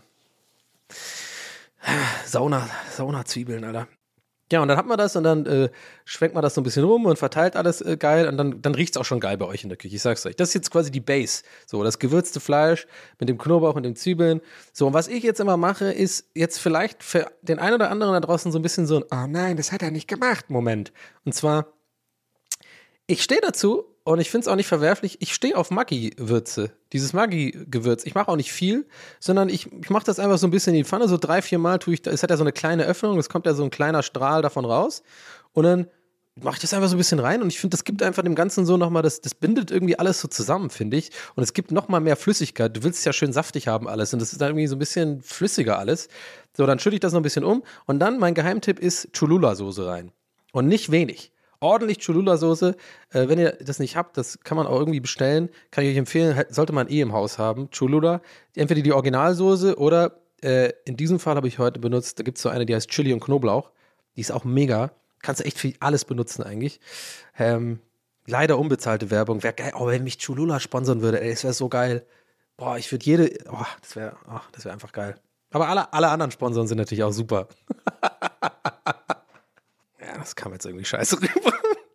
Speaker 5: Sauna-Zwiebeln, Alter. Ja, und dann hat man das und dann schwenkt man das so ein bisschen rum und verteilt alles geil und dann riecht es auch schon geil bei euch in der Küche, ich sag's euch. Das ist jetzt quasi die Base, so das gewürzte Fleisch mit dem Knoblauch und den Zwiebeln. So, und was ich jetzt immer mache, ist jetzt vielleicht für den einen oder anderen da draußen so ein bisschen so ein oh nein, das hat er nicht gemacht Moment. Und zwar, ich stehe dazu und ich finde es auch nicht verwerflich, ich stehe auf Maggi-Würze, dieses Maggi-Gewürz. Ich mache auch nicht viel, sondern ich mache das einfach so ein bisschen in die Pfanne, so 3-4 Mal tue ich, es hat ja so eine kleine Öffnung, es kommt ja so ein kleiner Strahl davon raus und dann mache ich das einfach so ein bisschen rein und ich finde, das gibt einfach dem Ganzen so nochmal, das bindet irgendwie alles so zusammen, finde ich. Und es gibt nochmal mehr Flüssigkeit. Du willst es ja schön saftig haben alles und das ist dann irgendwie so ein bisschen flüssiger alles. So, dann schütte ich das noch ein bisschen um und dann mein Geheimtipp ist Cholula-Soße rein. Und nicht wenig. Ordentlich Cholula-Soße. Wenn ihr das nicht habt, das kann man auch irgendwie bestellen. Kann ich euch empfehlen, sollte man im Haus haben. Cholula. Entweder die Originalsoße oder in diesem Fall habe ich heute benutzt, da gibt es so eine, die heißt Chili und Knoblauch. Die ist auch mega. Kannst du echt für alles benutzen eigentlich. Leider unbezahlte Werbung. Wäre geil. Oh, wenn mich Cholula sponsern würde, ey, das wäre so geil. Boah, ich würde das wäre einfach geil. Aber alle anderen Sponsoren sind natürlich auch super. Ja, das kam jetzt irgendwie scheiße rüber.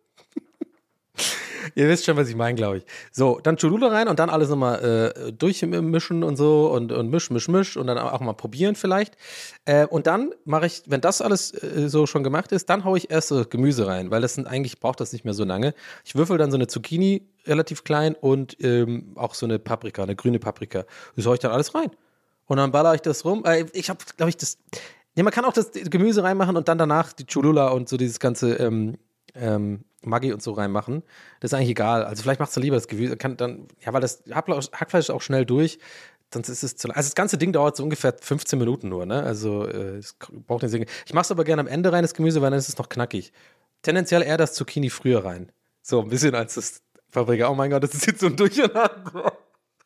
Speaker 5: Ihr wisst schon, was ich meine, glaube ich. So, dann Cholula rein und dann alles nochmal durchmischen und so und misch und dann auch mal probieren vielleicht. Und dann mache ich, wenn das alles so schon gemacht ist, dann haue ich erst so Gemüse rein, weil eigentlich braucht das nicht mehr so lange. Ich würfel dann so eine Zucchini relativ klein und auch so eine Paprika, eine grüne Paprika. Das haue ich dann alles rein. Und dann baller ich das rum. Ich habe, glaube ich, das. Ja, man kann auch das Gemüse reinmachen und dann danach die Cholula und so dieses ganze Maggi und so reinmachen. Das ist eigentlich egal. Also vielleicht machst du lieber das Gemüse, weil das Hackfleisch ist auch schnell durch. Sonst ist es zu lang. Also das ganze Ding dauert so ungefähr 15 Minuten nur, ne? Also es braucht nicht. Ich mache es aber gerne am Ende rein, das Gemüse, weil dann ist es noch knackig. Tendenziell eher das Zucchini früher rein. So ein bisschen als das Paprika. Oh mein Gott, das ist jetzt so ein Durcheinander.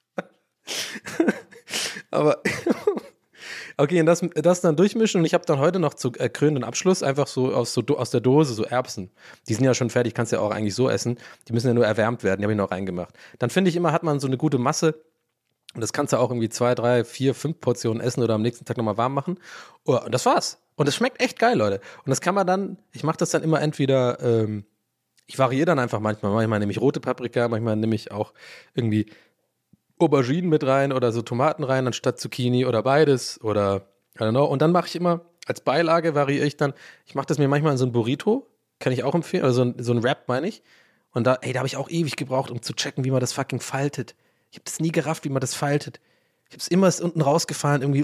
Speaker 5: Aber okay, und das dann durchmischen und ich habe dann heute noch zu krönenden Abschluss einfach so aus der Dose so Erbsen. Die sind ja schon fertig, kannst ja auch eigentlich so essen. Die müssen ja nur erwärmt werden, die habe ich noch reingemacht. Dann finde ich immer, hat man so eine gute Masse und das kannst du auch irgendwie 2, 3, 4, 5 Portionen essen oder am nächsten Tag nochmal warm machen. Oh, und das war's. Und das schmeckt echt geil, Leute. Und das kann man dann, ich mache das dann immer entweder, ich variiere dann einfach manchmal nehme ich rote Paprika, manchmal nehme ich auch irgendwie Auberginen mit rein oder so Tomaten rein anstatt Zucchini oder beides oder I don't know. Und dann mache ich immer, als Beilage variiere ich dann, ich mache das mir manchmal in so ein Burrito, kann ich auch empfehlen, also so ein Wrap meine ich. Und da habe ich auch ewig gebraucht, um zu checken, wie man das fucking faltet. Ich habe das nie gerafft, wie man das faltet. Ich habe es immer unten rausgefahren, irgendwie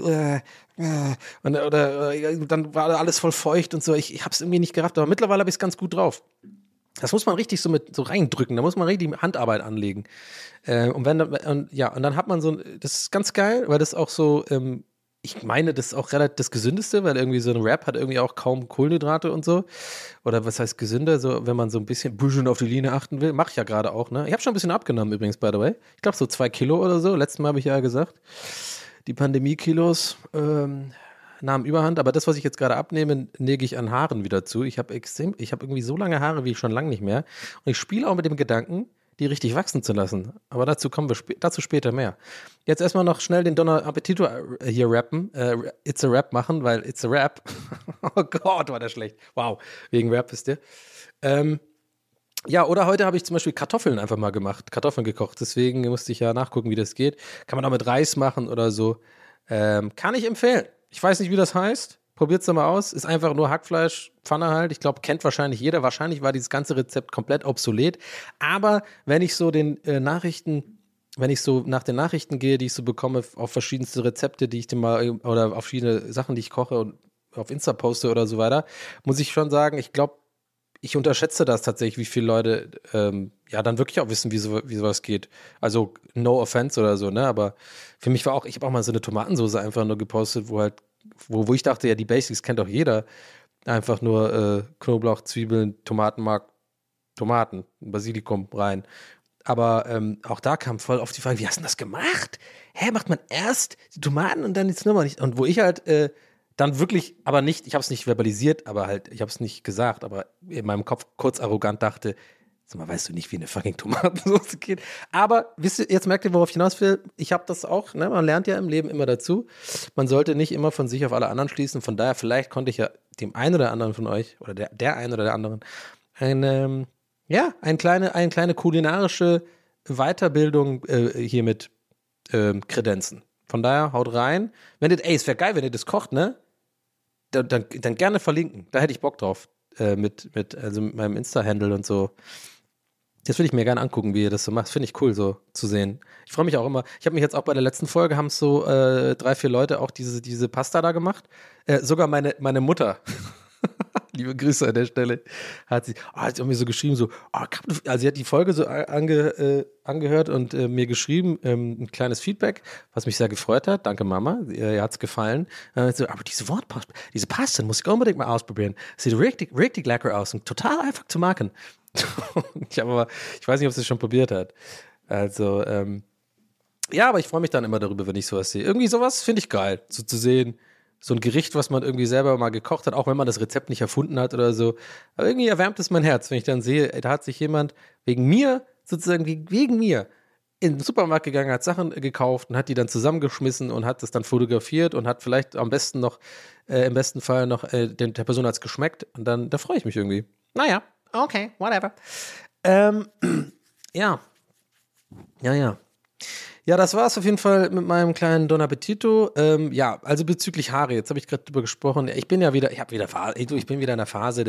Speaker 5: dann war alles voll feucht und so. Ich habe es irgendwie nicht gerafft, aber mittlerweile habe ich es ganz gut drauf. Das muss man richtig so reindrücken, da muss man richtig Handarbeit anlegen. Und dann hat man das ist ganz geil, weil das auch so, ich meine, das ist auch relativ das Gesündeste, weil irgendwie so ein Wrap hat irgendwie auch kaum Kohlenhydrate und so. Oder was heißt gesünder, so wenn man so ein bisschen auf die Linie achten will. Mache ich ja gerade auch, ne? Ich habe schon ein bisschen abgenommen übrigens, by the way. Ich glaube so 2 Kilo oder so. Letztes Mal habe ich ja gesagt, die Pandemie-Kilos nahmen Überhand, aber das, was ich jetzt gerade abnehme, lege ich an Haaren wieder zu. Ich habe irgendwie so lange Haare wie ich schon lange nicht mehr. Und ich spiele auch mit dem Gedanken, die richtig wachsen zu lassen. Aber dazu kommen wir dazu später mehr. Jetzt erstmal noch schnell den Donner Appetito hier rappen. It's a Rap machen, weil it's a Rap. Oh Gott, war der schlecht. Wow, wegen Rap wisst ihr. Ja, oder heute habe ich zum Beispiel Kartoffeln einfach mal gemacht. Kartoffeln gekocht. Deswegen musste ich ja nachgucken, wie das geht. Kann man auch mit Reis machen oder so. Kann ich empfehlen. Ich weiß nicht, wie das heißt. Probiert's doch mal aus. Ist einfach nur Hackfleisch, Pfanne halt. Ich glaube, kennt wahrscheinlich jeder. Wahrscheinlich war dieses ganze Rezept komplett obsolet. Aber wenn ich so nach den Nachrichten gehe, die ich so bekomme, auf verschiedenste Rezepte, die ich dir mal, oder auf verschiedene Sachen, die ich koche und auf Insta poste oder so weiter, muss ich schon sagen, ich glaube, ich unterschätze das tatsächlich, wie viele Leute dann wirklich auch wissen, wie sowas geht. Also no offense oder so, ne? Aber für mich war ich habe auch mal so eine Tomatensauce einfach nur gepostet, wo ich dachte, ja, die Basics kennt doch jeder. Einfach nur Knoblauch, Zwiebeln, Tomatenmark, Tomaten, Basilikum rein. Aber auch da kam voll auf die Frage, wie hast du das gemacht? Macht man erst die Tomaten und dann die Nummer nicht? Und wo ich halt dann wirklich, aber nicht, ich habe es nicht verbalisiert, aber halt, ich habe es nicht gesagt, aber in meinem Kopf kurz arrogant dachte, sag mal, weißt du nicht, wie eine fucking Tomatensauce geht? Aber wisst ihr, jetzt merkt ihr, worauf ich hinaus will. Ich habe das auch, ne? Man lernt ja im Leben immer dazu. Man sollte nicht immer von sich auf alle anderen schließen. Von daher, vielleicht konnte ich ja dem einen oder anderen von euch oder der einen oder der anderen eine kleine kulinarische Weiterbildung hiermit kredenzen. Von daher, haut rein. Es wäre geil, wenn ihr das kocht, ne? Dann gerne verlinken. Da hätte ich Bock drauf. Mit meinem Insta-Handle und so. Das würde ich mir gerne angucken, wie ihr das so macht. Finde ich cool, so zu sehen. Ich freue mich auch immer. Ich habe mich jetzt auch bei der letzten Folge, haben es so 3, 4 Leute auch diese Pasta da gemacht. Sogar meine Mutter. Liebe Grüße an der Stelle. Hat mir so geschrieben, also sie hat die Folge so angehört und mir geschrieben, ein kleines Feedback, was mich sehr gefreut hat. Danke, Mama. Ihr hat es gefallen. Aber diese Pasta muss ich unbedingt mal ausprobieren. Sieht richtig, richtig lecker aus und total einfach zu machen. Ich weiß nicht, ob sie es schon probiert hat. Also, aber ich freue mich dann immer darüber, wenn ich sowas sehe. Irgendwie sowas finde ich geil, so zu sehen. So ein Gericht, was man irgendwie selber mal gekocht hat, auch wenn man das Rezept nicht erfunden hat oder so. Aber irgendwie erwärmt es mein Herz, wenn ich dann sehe, da hat sich jemand wegen mir in den Supermarkt gegangen, hat Sachen gekauft und hat die dann zusammengeschmissen und hat das dann fotografiert und hat vielleicht im besten Fall noch der Person hat es geschmeckt und dann, da freue ich mich irgendwie. Naja, okay, whatever. Ja. Ja, das war es auf jeden Fall mit meinem kleinen Don Appetito. Also bezüglich Haare, jetzt habe ich gerade drüber gesprochen. Ich bin wieder in der Phase,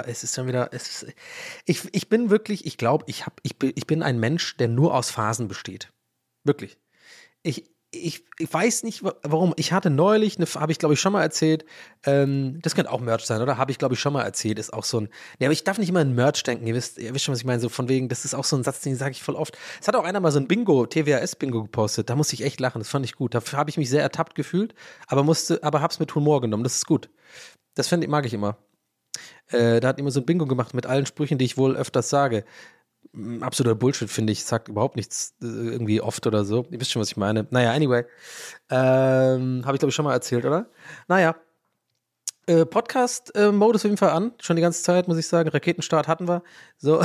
Speaker 5: ich bin wirklich, ich glaube, ich bin ein Mensch, der nur aus Phasen besteht. Wirklich. Ich weiß nicht, warum. Ich hatte neulich, habe ich glaube ich schon mal erzählt, das könnte auch Merch sein, oder? Habe ich glaube ich schon mal erzählt, ist auch so ein, aber ich darf nicht immer in Merch denken, ihr wisst schon, was ich meine, so von wegen, das ist auch so ein Satz, den sage ich voll oft. Es hat auch einer mal so ein TWAS-Bingo gepostet, da musste ich echt lachen, das fand ich gut, dafür habe ich mich sehr ertappt gefühlt, aber hab's mit Humor genommen, das ist gut. Das mag ich immer. Da hat jemand so ein Bingo gemacht mit allen Sprüchen, die ich wohl öfters sage. Absoluter Bullshit, finde ich. Sagt überhaupt nichts irgendwie oft oder so. Ihr wisst schon, was ich meine. Naja, anyway. Habe ich, glaube ich, schon mal erzählt, oder? Naja. Podcast-Mode ist auf jeden Fall an. Schon die ganze Zeit, muss ich sagen. Raketenstart hatten wir. So.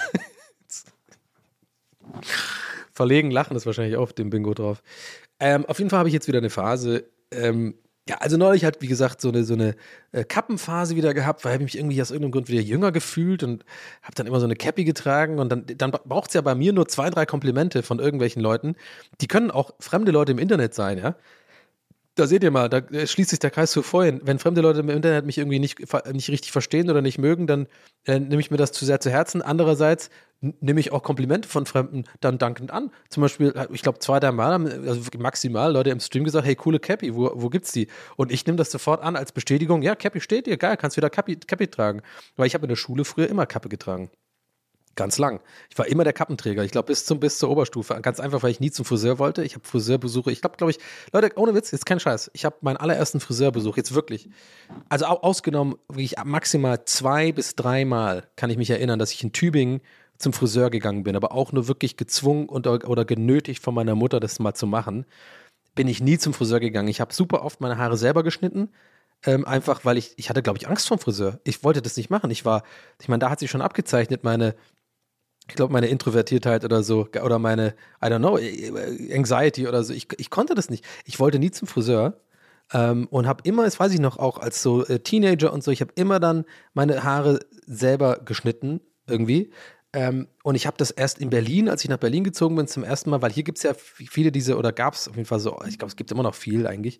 Speaker 5: Verlegen, lachen ist wahrscheinlich auch auf dem Bingo drauf. Auf jeden Fall habe ich jetzt wieder eine Phase. Also neulich hat, wie gesagt, so eine Kappenphase wieder gehabt, weil ich mich irgendwie aus irgendeinem Grund wieder jünger gefühlt und habe dann immer so eine Cappy getragen und dann braucht es ja bei mir nur 2, 3 Komplimente von irgendwelchen Leuten. Die können auch fremde Leute im Internet sein, ja. Da seht ihr mal, da schließt sich der Kreis zu vorhin. Wenn fremde Leute im Internet mich irgendwie nicht richtig verstehen oder nicht mögen, dann nehme ich mir das zu sehr zu Herzen. Andererseits nehme ich auch Komplimente von Fremden dann dankend an. Zum Beispiel, ich glaube 2, 3 Mal haben also maximal Leute im Stream gesagt, hey, coole Cappy, wo gibt's die? Und ich nehme das sofort an als Bestätigung, ja, Cappy steht dir, geil, kannst wieder Cappy tragen. Weil ich habe in der Schule früher immer Kappe getragen. Ganz lang. Ich war immer der Kappenträger. Ich glaube, bis zur Oberstufe. Ganz einfach, weil ich nie zum Friseur wollte. Ich habe Friseurbesuche. Ich glaube, Leute, ohne Witz, jetzt kein Scheiß. Ich habe meinen allerersten Friseurbesuch, jetzt wirklich. Also ausgenommen, wirklich maximal 2 bis 3 Mal kann ich mich erinnern, dass ich in Tübingen zum Friseur gegangen bin, aber auch nur wirklich gezwungen oder genötigt von meiner Mutter, das mal zu machen, bin ich nie zum Friseur gegangen. Ich habe super oft meine Haare selber geschnitten. Einfach, weil ich hatte, glaube ich, Angst vor dem Friseur. Ich wollte das nicht machen. Ich meine, da hat sich schon abgezeichnet, meine Introvertiertheit oder so, oder meine, I don't know, Anxiety oder so. Ich konnte das nicht. Ich wollte nie zum Friseur und habe immer, das weiß ich noch auch, als so Teenager und so, ich habe immer dann meine Haare selber geschnitten, irgendwie. Und ich habe das erst in Berlin, als ich nach Berlin gezogen bin, zum ersten Mal, weil hier gibt es ja viele oder gab es auf jeden Fall so, ich glaube, es gibt immer noch viel eigentlich,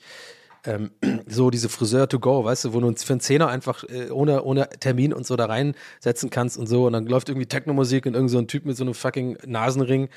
Speaker 5: so diese Friseur to go, weißt du, wo du uns für einen Zehner einfach ohne Termin und so da reinsetzen kannst und so und dann läuft irgendwie Techno-Musik und irgend so ein Typ mit so einem fucking Nasenring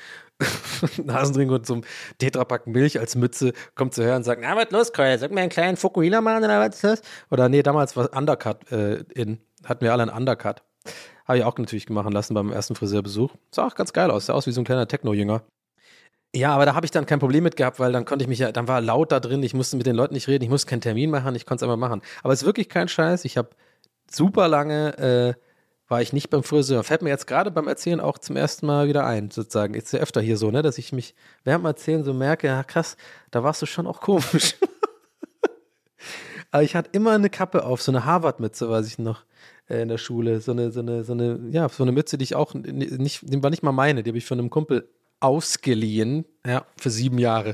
Speaker 5: und so einem Tetrapack Milch als Mütze kommt zu hören und sagt, na, was los, Keul, sag mir einen kleinen Fukuhila machen oder was ist das? Oder nee, damals war Undercut hatten wir alle einen Undercut. Habe ich auch natürlich machen lassen beim ersten Friseurbesuch. Sah auch ganz geil aus, sah aus wie so ein kleiner Techno-Jünger. Ja, aber da habe ich dann kein Problem mit gehabt, weil dann dann war laut da drin, ich musste mit den Leuten nicht reden, ich musste keinen Termin machen, ich konnte es einfach machen. Aber es ist wirklich kein Scheiß, ich habe super lange, war ich nicht beim Friseur. Fällt mir jetzt gerade beim Erzählen auch zum ersten Mal wieder ein, sozusagen. Jetzt ja öfter hier so, ne, dass ich mich während dem Erzählen so merke, ja krass, da warst du schon auch komisch. Aber ich hatte immer eine Kappe auf, so eine Harvard-Mütze, weiß ich noch, in der Schule. So eine Mütze, die ich auch nicht, die war nicht mal meine, die habe ich von einem Kumpel ausgeliehen, ja, für 7 Jahre.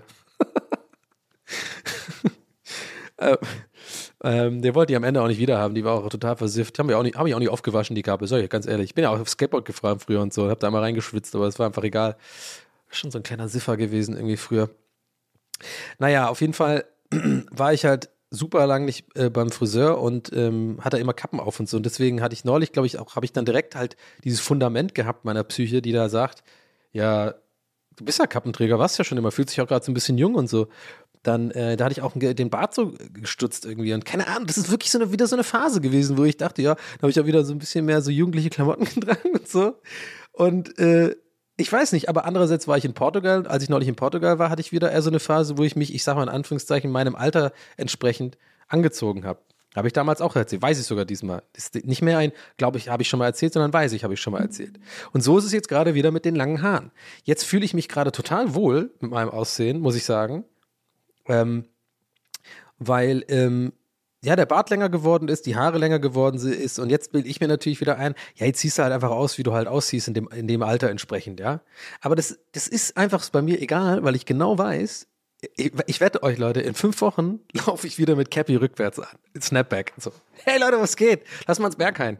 Speaker 5: Der wollte die am Ende auch nicht wiederhaben, die war auch total versifft. Hab ich auch nicht aufgewaschen, die Kappe, sag ich ganz ehrlich. Ich bin ja auch auf Skateboard gefahren früher und so, hab da mal reingeschwitzt, aber es war einfach egal. Schon so ein kleiner Siffer gewesen irgendwie früher. Naja, auf jeden Fall war ich halt super lang nicht beim Friseur und hatte immer Kappen auf und so. Und deswegen hatte ich neulich, glaube ich, auch, habe ich dann direkt halt dieses Fundament gehabt meiner Psyche, die da sagt, ja, du bist ja Kappenträger, warst ja schon immer, fühlt sich auch gerade so ein bisschen jung und so. Dann, da hatte ich auch den Bart so gestutzt irgendwie und keine Ahnung, das ist wirklich wieder so eine Phase gewesen, wo ich dachte, ja, da habe ich auch wieder so ein bisschen mehr so jugendliche Klamotten getragen und so. Und ich weiß nicht, aber andererseits war ich in Portugal, als ich neulich in Portugal war, hatte ich wieder eher so eine Phase, wo ich mich, ich sag mal in Anführungszeichen, meinem Alter entsprechend angezogen habe. Habe ich damals auch erzählt, weiß ich sogar diesmal. Das ist nicht mehr glaube ich, habe ich schon mal erzählt, sondern weiß ich, habe ich schon mal erzählt. Und so ist es jetzt gerade wieder mit den langen Haaren. Jetzt fühle ich mich gerade total wohl mit meinem Aussehen, muss ich sagen. Weil ja, der Bart länger geworden ist, die Haare länger geworden ist und jetzt bilde ich mir natürlich wieder ein, ja, jetzt siehst du halt einfach aus, wie du halt aussiehst in dem Alter entsprechend, ja. Aber das ist einfach bei mir egal, weil ich genau weiß, ich wette euch, Leute, in 5 Wochen laufe ich wieder mit Cappy rückwärts an, Snapback und so. Hey Leute, was geht? Lass mal ins Berghain.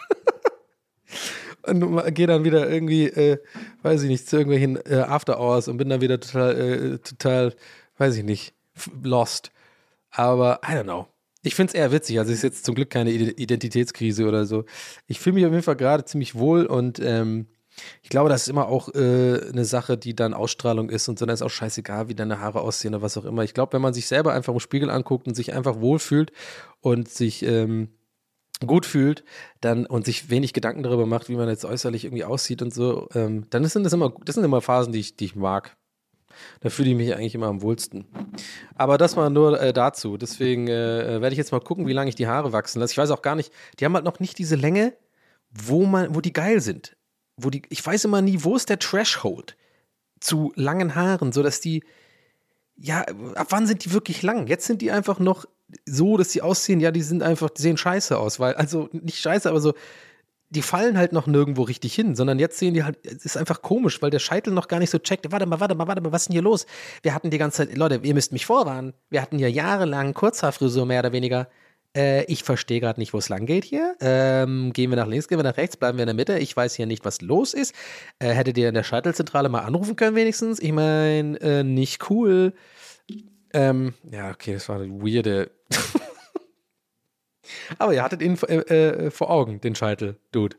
Speaker 5: Und gehe dann wieder irgendwie, weiß ich nicht, zu irgendwelchen After Hours und bin dann wieder total, weiß ich nicht, lost. Aber, I don't know. Ich finde es eher witzig, also es ist jetzt zum Glück keine Identitätskrise oder so. Ich fühle mich auf jeden Fall gerade ziemlich wohl und ich glaube, das ist immer auch eine Sache, die dann Ausstrahlung ist und so, dann ist auch scheißegal, wie deine Haare aussehen oder was auch immer. Ich glaube, wenn man sich selber einfach im Spiegel anguckt und sich einfach wohlfühlt und sich gut fühlt dann und sich wenig Gedanken darüber macht, wie man jetzt äußerlich irgendwie aussieht und so, dann das sind immer Phasen, die ich mag. Da fühle ich mich eigentlich immer am wohlsten. Aber das war nur dazu. Deswegen werde ich jetzt mal gucken, wie lange ich die Haare wachsen lasse. Ich weiß auch gar nicht, die haben halt noch nicht diese Länge, wo die geil sind. Ich weiß immer nie, wo ist der Threshold zu langen Haaren, sodass die, ja, ab wann sind die wirklich lang? Jetzt sind die einfach noch so, dass die aussehen, ja, die sehen scheiße aus, weil, also nicht scheiße, aber so, die fallen halt noch nirgendwo richtig hin, sondern jetzt sehen die halt, es ist einfach komisch, weil der Scheitel noch gar nicht so checkt. Warte mal, was ist denn hier los? Wir hatten die ganze Zeit, Leute, ihr müsst mich vorwarnen. Wir hatten ja jahrelang Kurzhaarfrisur, mehr oder weniger. Ich verstehe gerade nicht, wo es lang geht hier. Gehen wir nach links, gehen wir nach rechts, bleiben wir in der Mitte. Ich weiß hier nicht, was los ist. Hättet ihr in der Scheitelzentrale mal anrufen können wenigstens? Ich meine, nicht cool. Ja, okay, das war eine weirde... Aber ihr hattet ihn vor Augen, den Scheitel, Dude.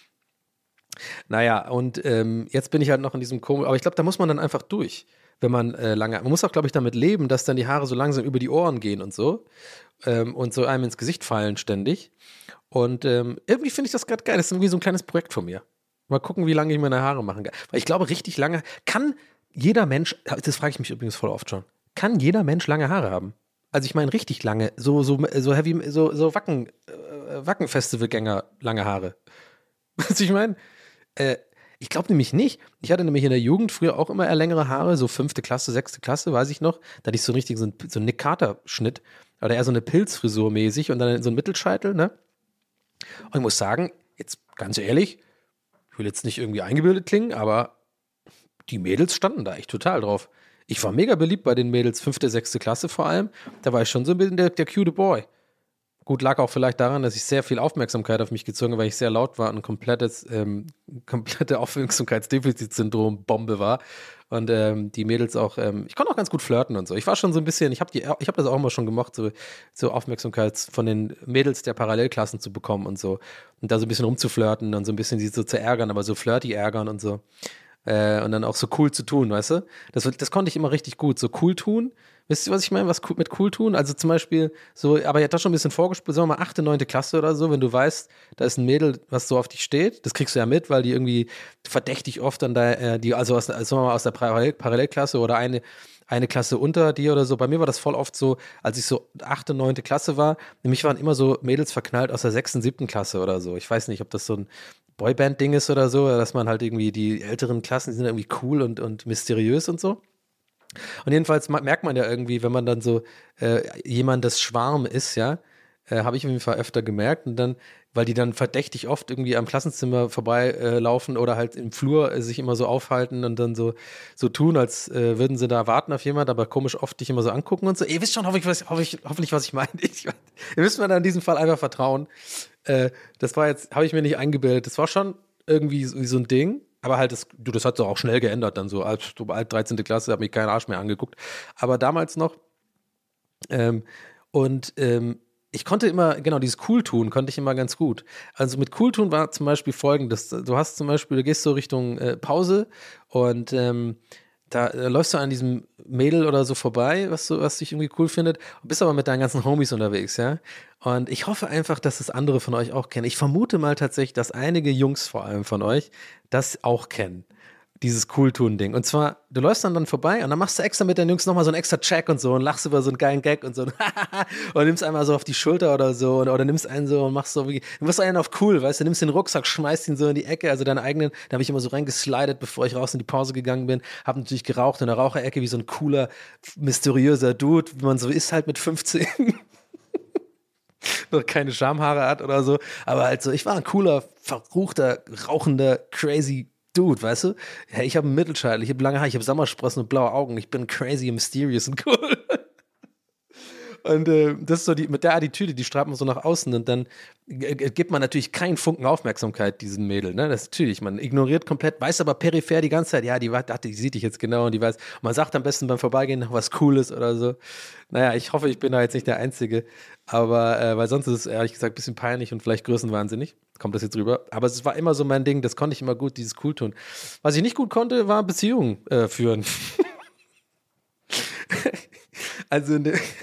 Speaker 5: Naja, und jetzt bin ich halt noch in diesem aber ich glaube, da muss man dann einfach durch, wenn man man muss auch, glaube ich, damit leben, dass dann die Haare so langsam über die Ohren gehen und so und so einem ins Gesicht fallen ständig. Und irgendwie finde ich das gerade geil, das ist irgendwie so ein kleines Projekt von mir. Mal gucken, wie lange ich meine Haare machen kann. Weil ich glaube, richtig lange, kann jeder Mensch, das frage ich mich übrigens voll oft schon, kann jeder Mensch lange Haare haben? Also ich meine richtig lange, so heavy, so Wacken-Festivalgänger lange Haare. Was ich meine? Ich glaube nämlich nicht. Ich hatte nämlich in der Jugend früher auch immer eher längere Haare, so 5. Klasse, 6. Klasse, weiß ich noch. Da hatte ich so richtig so einen Nick Carter-Schnitt. Oder eher so eine Pilzfrisur mäßig und dann so ein Mittelscheitel, ne? Und ich muss sagen, jetzt ganz ehrlich, ich will jetzt nicht irgendwie eingebildet klingen, aber die Mädels standen da echt total drauf. Ich war mega beliebt bei den Mädels, 5., 6. Klasse vor allem. Da war ich schon so ein bisschen der cute Boy. Gut, lag auch vielleicht daran, dass ich sehr viel Aufmerksamkeit auf mich gezogen habe, weil ich sehr laut war und komplette Aufmerksamkeitsdefizitsyndrom Bombe war. Und die Mädels auch, ich konnte auch ganz gut flirten und so. Ich war schon so ein bisschen, ich hab das auch immer schon gemocht, so Aufmerksamkeit von den Mädels der Parallelklassen zu bekommen und so. Und da so ein bisschen rumzuflirten und so ein bisschen sie so zu ärgern, aber so flirty ärgern und so. Und dann auch so cool zu tun, weißt du? Das konnte ich immer richtig gut, so cool tun. Wisst ihr, was ich meine? Was mit cool tun? Also zum Beispiel so, aber ihr habt das schon ein bisschen vorgespielt, sagen wir mal 8., 9. Klasse oder so, wenn du weißt, da ist ein Mädel, was so auf dich steht, das kriegst du ja mit, weil die irgendwie verdächtig oft dann da, also sagen wir mal aus der Parallelklasse oder eine Klasse unter dir oder so. Bei mir war das voll oft so, als ich so 8., 9. Klasse war, nämlich waren immer so Mädels verknallt aus der 6., 7. Klasse oder so. Ich weiß nicht, ob das so ein Boyband-Ding ist oder so, dass man halt irgendwie die älteren Klassen, die sind irgendwie cool und mysteriös und so. Und jedenfalls merkt man ja irgendwie, wenn man dann so jemandes Schwarm ist, ja, habe ich auf jeden Fall öfter gemerkt. Und dann, weil die dann verdächtig oft irgendwie am Klassenzimmer vorbeilaufen oder halt im Flur sich immer so aufhalten und dann so tun, als würden sie da warten auf jemand, aber komisch oft dich immer so angucken und so. Ihr wisst schon hoffentlich, was ich meine. Ihr müsst mir dann in diesem Fall einfach vertrauen. Das war jetzt, habe ich mir nicht eingebildet. Das war schon irgendwie so ein Ding. Aber halt, das hat sich auch schnell geändert dann so. Als 13. Klasse, hat mich kein Arsch mehr angeguckt. Aber damals noch. Ich konnte immer, genau, dieses Cooltun konnte ich immer ganz gut. Also mit Cooltun war zum Beispiel folgendes. Du gehst so Richtung Pause und da läufst du an diesem Mädel oder so vorbei, was dich irgendwie cool findet, und bist aber mit deinen ganzen Homies unterwegs, ja. Und ich hoffe einfach, dass das andere von euch auch kennen. Ich vermute mal tatsächlich, dass einige Jungs vor allem von euch das auch kennen. Dieses Cooltun-Ding. Und zwar, du läufst dann vorbei und dann machst du extra mit den Jungs nochmal so einen extra Check und so und lachst über so einen geilen Gag und so und nimmst einmal so auf die Schulter oder so oder nimmst einen so und machst so wie, du machst einen auf cool, weißt du, nimmst den Rucksack, schmeißt ihn so in die Ecke, also deinen eigenen, da habe ich immer so reingeslidet, bevor ich raus in die Pause gegangen bin, hab natürlich geraucht in der Raucherecke wie so ein cooler, mysteriöser Dude, wie man so ist halt mit 15. Noch keine Schamhaare hat oder so, aber halt so, ich war ein cooler, verruchter, rauchender, crazy Dude, weißt du? Hey, ich habe einen Mittelscheitel, ich habe lange Haare, ich habe Sommersprossen und blaue Augen, ich bin crazy, mysterious und cool. Und das ist so mit der Attitüde, die strahlt man so nach außen und dann gibt man natürlich keinen Funken Aufmerksamkeit diesen Mädel, ne? Das ist natürlich, man ignoriert komplett, weiß aber peripher die ganze Zeit, ja, die sieht dich jetzt genau und die weiß, und man sagt am besten beim Vorbeigehen noch was Cooles oder so. Naja, ich hoffe, ich bin da jetzt nicht der Einzige, aber weil sonst ist es ehrlich gesagt ein bisschen peinlich und vielleicht größenwahnsinnig. Kommt das jetzt rüber? Aber es war immer so mein Ding, das konnte ich immer gut, dieses Cooltun. Was ich nicht gut konnte, war Beziehungen führen. Also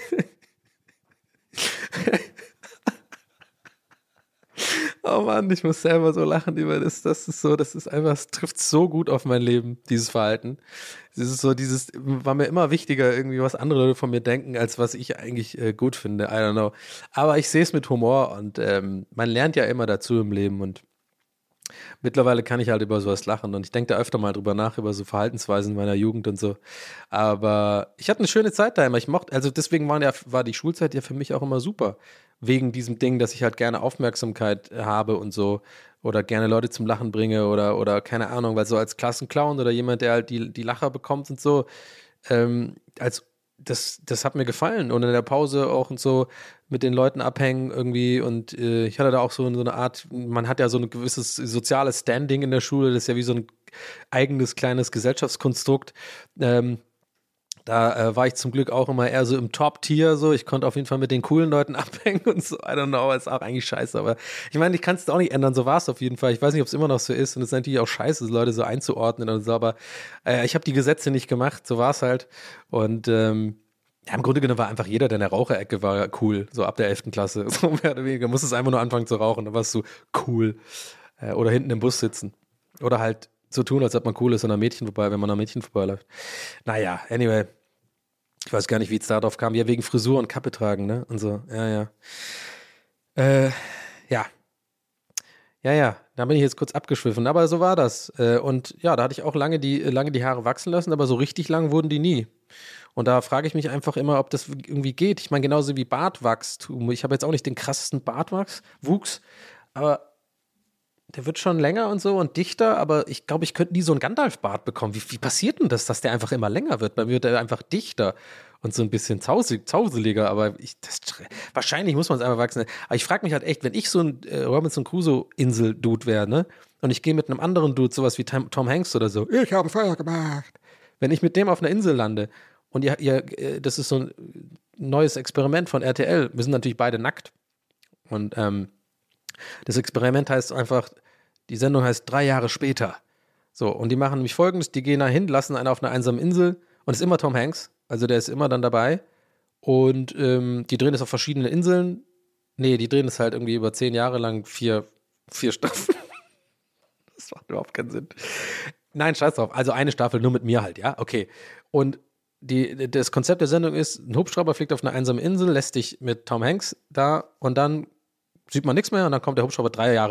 Speaker 5: oh Mann, ich muss selber so lachen über das. Das ist einfach, es trifft so gut auf mein Leben, dieses Verhalten. War mir immer wichtiger, irgendwie, was andere Leute von mir denken, als was ich eigentlich gut finde. I don't know. Aber ich sehe es mit Humor und man lernt ja immer dazu im Leben und mittlerweile kann ich halt über sowas lachen und ich denke da öfter mal drüber nach, über so Verhaltensweisen meiner Jugend und so. Aber ich hatte eine schöne Zeit da immer. Also deswegen war die Schulzeit ja für mich auch immer super. Wegen diesem Ding, dass ich halt gerne Aufmerksamkeit habe und so. Oder gerne Leute zum Lachen bringe oder keine Ahnung, weil so als Klassenclown oder jemand, der halt die Lacher bekommt und so, das hat mir gefallen. Und in der Pause auch und so mit den Leuten abhängen irgendwie. Und ich hatte da auch so eine Art, man hat ja so ein gewisses soziales Standing in der Schule, das ist ja wie so ein eigenes kleines Gesellschaftskonstrukt. Da war ich zum Glück auch immer eher so im Top-Tier, so. Ich konnte auf jeden Fall mit den coolen Leuten abhängen und so. I don't know, ist auch eigentlich scheiße. Aber ich meine, ich kann es auch nicht ändern. So war es auf jeden Fall. Ich weiß nicht, ob es immer noch so ist. Und es ist natürlich auch scheiße, Leute so einzuordnen und so. Aber ich habe die Gesetze nicht gemacht. So war es halt. Und ja, im Grunde genommen war einfach jeder, der in der Raucherecke war, cool. So ab der 11. Klasse. So mehr oder weniger. Musstest einfach nur anfangen zu rauchen. Dann warst du cool. Oder hinten im Bus sitzen. Oder halt so tun, als ob man cool ist und wenn man am Mädchen vorbeiläuft. Naja, anyway. Ich weiß gar nicht, wie es darauf kam. Ja, wegen Frisur und Kappe tragen, ne? Und so, ja. Ja, da bin ich jetzt kurz abgeschwiffen. Aber so war das. Und ja, da hatte ich auch lange die Haare wachsen lassen, aber so richtig lang wurden die nie. Und da frage ich mich einfach immer, ob das irgendwie geht. Ich meine, genauso wie Bartwachstum. Ich habe jetzt auch nicht den krassesten Wuchs, aber der wird schon länger und so und dichter, aber ich glaube, ich könnte nie so einen Gandalf-Bart bekommen. Wie passiert denn das, dass der einfach immer länger wird? Bei mir wird der einfach dichter und so ein bisschen zauseliger, aber wahrscheinlich muss man es einfach wachsen. Aber ich frage mich halt echt, wenn ich so ein Robinson Crusoe-Insel-Dude wäre, ne? Und ich gehe mit einem anderen Dude, sowas wie Tom Hanks oder so, ich habe Feuer gemacht. Wenn ich mit dem auf einer Insel lande und das ist so ein neues Experiment von RTL, wir sind natürlich beide nackt und das Experiment heißt einfach, die Sendung heißt 3 Jahre später. So, und die machen nämlich Folgendes, die gehen da hin, lassen einen auf einer einsamen Insel und es ist immer Tom Hanks, also der ist immer dann dabei und die drehen es auf verschiedenen Inseln. Nee, die drehen es halt irgendwie über 10 Jahre lang, 4 Staffeln. Das macht überhaupt keinen Sinn. Nein, scheiß drauf, also eine Staffel nur mit mir halt, ja, okay. Und das Konzept der Sendung ist, ein Hubschrauber fliegt auf eine einsame Insel, lässt dich mit Tom Hanks da und dann sieht man nichts mehr und dann kommt der Hubschrauber 3 Jahre wieder.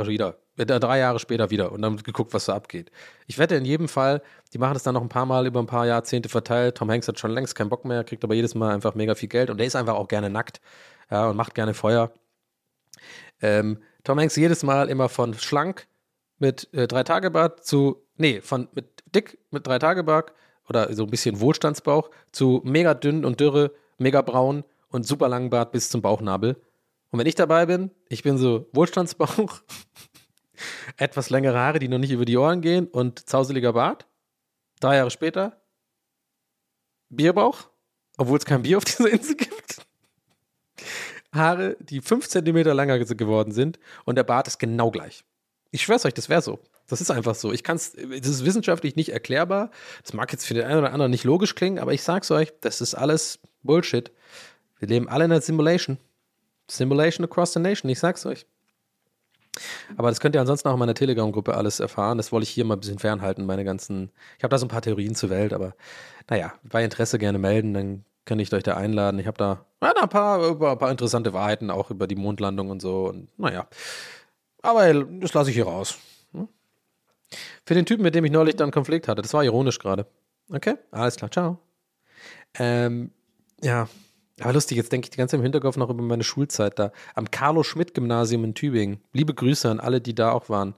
Speaker 5: 3 Jahre später wieder und dann wird geguckt, was so abgeht. Ich wette in jedem Fall, die machen das dann noch ein paar Mal über ein paar Jahrzehnte verteilt. Tom Hanks hat schon längst keinen Bock mehr, kriegt aber jedes Mal einfach mega viel Geld und der ist einfach auch gerne nackt, ja, und macht gerne Feuer. Tom Hanks jedes Mal immer von schlank mit 3-Tage-Bart mit dick mit 3-Tage-Bart oder so ein bisschen Wohlstandsbauch zu mega dünn und dürre, mega braun und super langen Bart bis zum Bauchnabel. Und wenn ich dabei bin, ich bin so Wohlstandsbauch, etwas längere Haare, die noch nicht über die Ohren gehen und zauseliger Bart. 3 Jahre später Bierbauch, obwohl es kein Bier auf dieser Insel gibt. Haare, die 5 Zentimeter länger geworden sind und der Bart ist genau gleich. Ich schwör's euch, das wäre so. Das ist einfach so. Das ist wissenschaftlich nicht erklärbar. Das mag jetzt für den einen oder anderen nicht logisch klingen, aber ich sag's euch, das ist alles Bullshit. Wir leben alle in einer Simulation. Simulation across the nation, ich sag's euch. Aber das könnt ihr ansonsten auch in meiner Telegram-Gruppe alles erfahren. Das wollte ich hier mal ein bisschen fernhalten, ich habe da so ein paar Theorien zur Welt, aber naja, bei Interesse gerne melden, dann kann ich euch da einladen. Ich habe da ein paar interessante Wahrheiten, auch über die Mondlandung und so. Und naja, aber das lasse ich hier raus. Für den Typen, mit dem ich neulich dann einen Konflikt hatte, das war ironisch gerade. Okay, alles klar, ciao. Ja, aber lustig, jetzt denke ich die ganze Zeit im Hinterkopf noch über meine Schulzeit da. Am Carlo-Schmidt-Gymnasium in Tübingen. Liebe Grüße an alle, die da auch waren.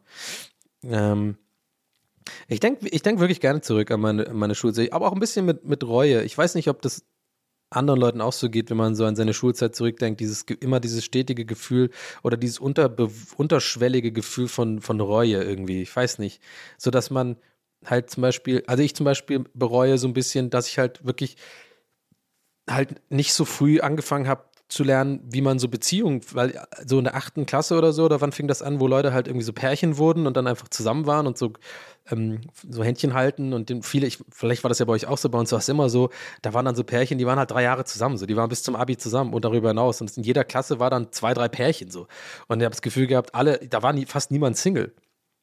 Speaker 5: Ich denk wirklich gerne zurück an meine Schulzeit, aber auch ein bisschen mit Reue. Ich weiß nicht, ob das anderen Leuten auch so geht, wenn man so an seine Schulzeit zurückdenkt, immer dieses stetige Gefühl oder dieses unterschwellige Gefühl von Reue irgendwie. Ich weiß nicht. So dass man halt ich zum Beispiel bereue so ein bisschen, dass ich halt wirklich halt nicht so früh angefangen habe zu lernen, wie man so Beziehungen, weil so in der 8. Klasse oder so, oder wann fing das an, wo Leute halt irgendwie so Pärchen wurden und dann einfach zusammen waren und so Händchen halten und vielleicht war das ja bei euch auch so, bei uns war es immer so, da waren dann so Pärchen, die waren halt 3 Jahre zusammen, so, die waren bis zum Abi zusammen und darüber hinaus und in jeder Klasse war dann 2, 3 Pärchen so und ich habe das Gefühl gehabt, da war fast niemand Single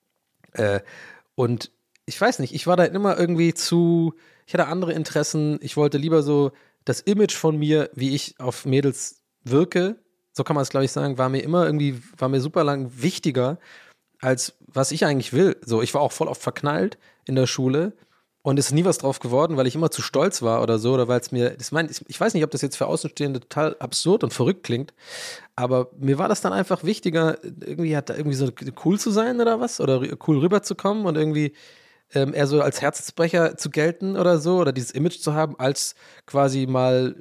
Speaker 5: und ich weiß nicht, ich war da immer irgendwie ich hatte andere Interessen, ich wollte lieber so das Image von mir, wie ich auf Mädels wirke, so kann man es, glaube ich, sagen, war mir super lang wichtiger, als was ich eigentlich will. So, ich war auch voll oft verknallt in der Schule und ist nie was drauf geworden, weil ich immer zu stolz war oder so, oder weil es mir, ich weiß nicht, ob das jetzt für Außenstehende total absurd und verrückt klingt, aber mir war das dann einfach wichtiger, irgendwie so cool zu sein oder was, oder cool rüberzukommen und irgendwie eher so als Herzensbrecher zu gelten oder so, oder dieses Image zu haben, als quasi mal,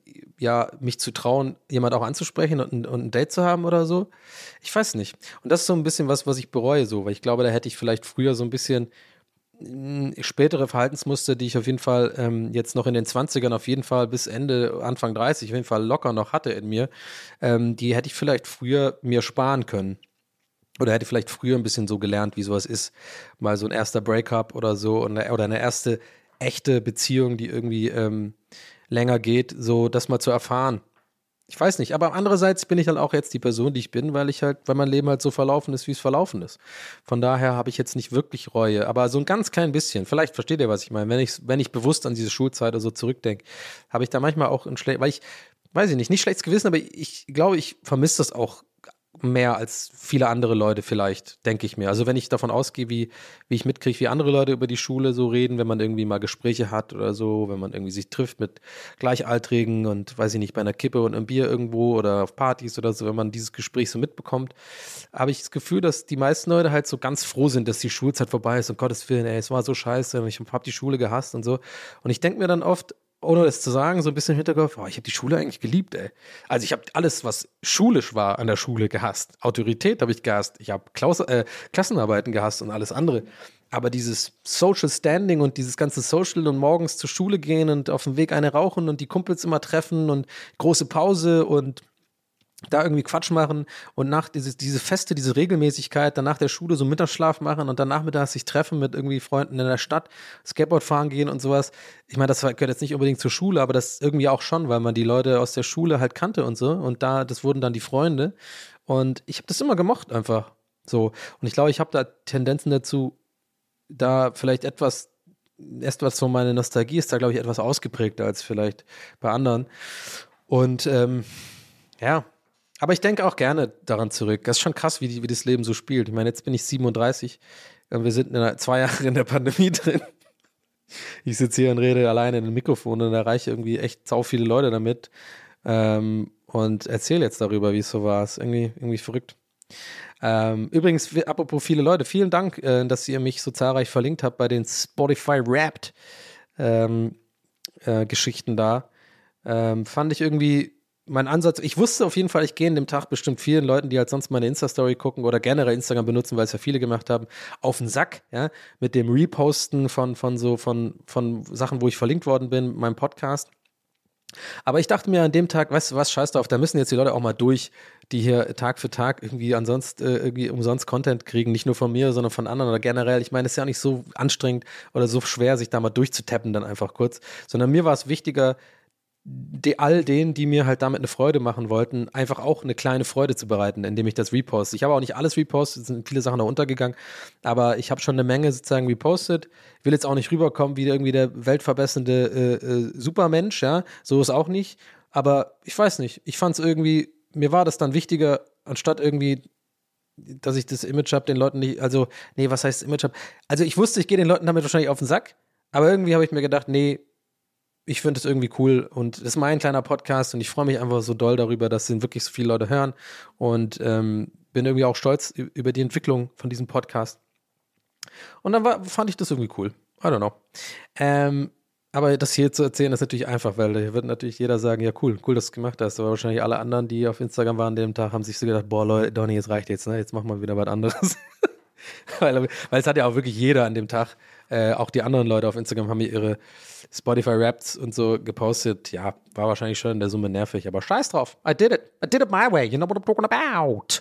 Speaker 5: mich zu trauen, jemand auch anzusprechen und ein Date zu haben oder so. Ich weiß nicht. Und das ist so ein bisschen was ich bereue so, weil ich glaube, da hätte ich vielleicht früher so ein bisschen spätere Verhaltensmuster, die ich auf jeden Fall jetzt noch in den 20ern auf jeden Fall bis Anfang 30 auf jeden Fall locker noch hatte in mir, die hätte ich vielleicht früher mir sparen können. Oder hätte vielleicht früher ein bisschen so gelernt, wie sowas ist. Mal so ein erster Breakup oder so oder eine erste echte Beziehung, die irgendwie länger geht, so das mal zu erfahren. Ich weiß nicht, aber andererseits bin ich halt auch jetzt die Person, die ich bin, weil mein Leben halt so verlaufen ist, wie es verlaufen ist. Von daher habe ich jetzt nicht wirklich Reue, aber so ein ganz klein bisschen. Vielleicht versteht ihr, was ich meine. Wenn ich bewusst an diese Schulzeit oder so zurückdenke, habe ich da manchmal auch weil ich, weiß ich nicht schlechtes Gewissen, aber ich glaube, ich vermisse das auch mehr als viele andere Leute vielleicht, denke ich mir. Also wenn ich davon ausgehe, wie ich mitkriege, wie andere Leute über die Schule so reden, wenn man irgendwie mal Gespräche hat oder so, wenn man irgendwie sich trifft mit Gleichaltrigen und weiß ich nicht, bei einer Kippe und einem Bier irgendwo oder auf Partys oder so, wenn man dieses Gespräch so mitbekommt, habe ich das Gefühl, dass die meisten Leute halt so ganz froh sind, dass die Schulzeit vorbei ist. Um Gottes Willen, ey, es war so scheiße und ich habe die Schule gehasst und so. Und ich denke mir dann oft, ohne das zu sagen, so ein bisschen im Hinterkopf, ich habe die Schule eigentlich geliebt, ey. Also ich habe alles, was schulisch war, an der Schule gehasst. Autorität habe ich gehasst. Ich habe Klassenarbeiten gehasst und alles andere. Aber dieses Social Standing und dieses ganze Social und morgens zur Schule gehen und auf dem Weg eine rauchen und die Kumpels immer treffen und große Pause und da irgendwie Quatsch machen und nach diese Feste, diese Regelmäßigkeit, dann nach der Schule so Mittagsschlaf machen und dann nachmittags sich treffen mit irgendwie Freunden in der Stadt, Skateboard fahren gehen und sowas. Ich meine, das gehört jetzt nicht unbedingt zur Schule, aber das irgendwie auch schon, weil man die Leute aus der Schule halt kannte und so und das wurden dann die Freunde und ich habe das immer gemocht einfach so und ich glaube, ich habe da Tendenzen dazu, da vielleicht etwas von meiner Nostalgie ist da, glaube ich, etwas ausgeprägter als vielleicht bei anderen und ja, Aber ich denke auch gerne daran zurück. Das ist schon krass, wie das Leben so spielt. Ich meine, jetzt bin ich 37 und wir sind 2 Jahre in der Pandemie drin. Ich sitze hier und rede alleine in einem Mikrofon und erreiche irgendwie echt sau viele Leute damit und erzähle jetzt darüber, wie es so war. Ist irgendwie verrückt. Übrigens, apropos viele Leute, vielen Dank, dass ihr mich so zahlreich verlinkt habt bei den Spotify Wrapped Geschichten da. Fand ich irgendwie mein Ansatz, ich wusste auf jeden Fall, ich gehe in dem Tag bestimmt vielen Leuten, die halt sonst meine Insta-Story gucken oder generell Instagram benutzen, weil es ja viele gemacht haben, auf den Sack, ja, mit dem Reposten von Sachen, wo ich verlinkt worden bin, meinem Podcast. Aber ich dachte mir an dem Tag, weißt du was, scheiß drauf, da müssen jetzt die Leute auch mal durch, die hier Tag für Tag irgendwie irgendwie umsonst Content kriegen, nicht nur von mir, sondern von anderen oder generell. Ich meine, es ist ja nicht so anstrengend oder so schwer, sich da mal durchzutappen dann einfach kurz, sondern mir war es wichtiger, all denen, die mir halt damit eine Freude machen wollten, einfach auch eine kleine Freude zu bereiten, indem ich das reposte. Ich habe auch nicht alles repostet, es sind viele Sachen da untergegangen, aber ich habe schon eine Menge sozusagen repostet. Ich will jetzt auch nicht rüberkommen wie irgendwie der weltverbessernde Supermensch, ja, so ist auch nicht, aber ich weiß nicht, ich fand es irgendwie, mir war das dann wichtiger, anstatt irgendwie, dass ich das Image habe, den Leuten nicht, also, nee, was heißt Image habe? Also ich wusste, ich gehe den Leuten damit wahrscheinlich auf den Sack, aber irgendwie habe ich mir gedacht, nee, ich finde es irgendwie cool und das ist mein kleiner Podcast und ich freue mich einfach so doll darüber, dass den wirklich so viele Leute hören und bin irgendwie auch stolz über die Entwicklung von diesem Podcast. Und dann fand ich das irgendwie cool. I don't know. Aber das hier zu erzählen ist natürlich einfach, weil da wird natürlich jeder sagen, ja cool, dass du es gemacht hast. Aber wahrscheinlich alle anderen, die auf Instagram waren an dem Tag, haben sich so gedacht, boah Leute, Donny, jetzt reicht jetzt, ne? Jetzt machen wir wieder was anderes. weil es hat ja auch wirklich jeder an dem Tag, auch die anderen Leute auf Instagram haben mir ihre Spotify Raps und so gepostet. Ja, war wahrscheinlich schon in der Summe nervig, aber scheiß drauf. I did it my way. You know what I'm talking about.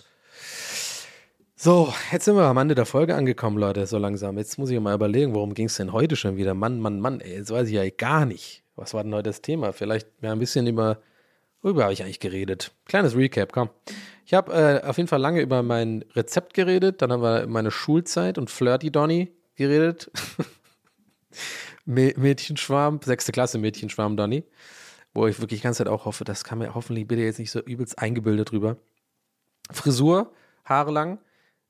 Speaker 5: So, jetzt sind wir am Ende der Folge angekommen, Leute, so langsam. Jetzt muss ich mal überlegen, worum ging es denn heute schon wieder? Mann, ey, jetzt weiß ich ja gar nicht. Was war denn heute das Thema? Vielleicht ja ein bisschen worüber habe ich eigentlich geredet? Kleines Recap, komm. Ich habe auf jeden Fall lange über mein Rezept geredet, dann haben wir meine Schulzeit und Flirty Donny geredet. Mädchenschwarm, 6. Klasse Mädchenschwarm Donny, wo ich wirklich die ganze Zeit auch hoffe, das kann mir hoffentlich bitte jetzt nicht so übelst eingebildet drüber. Frisur, Haare lang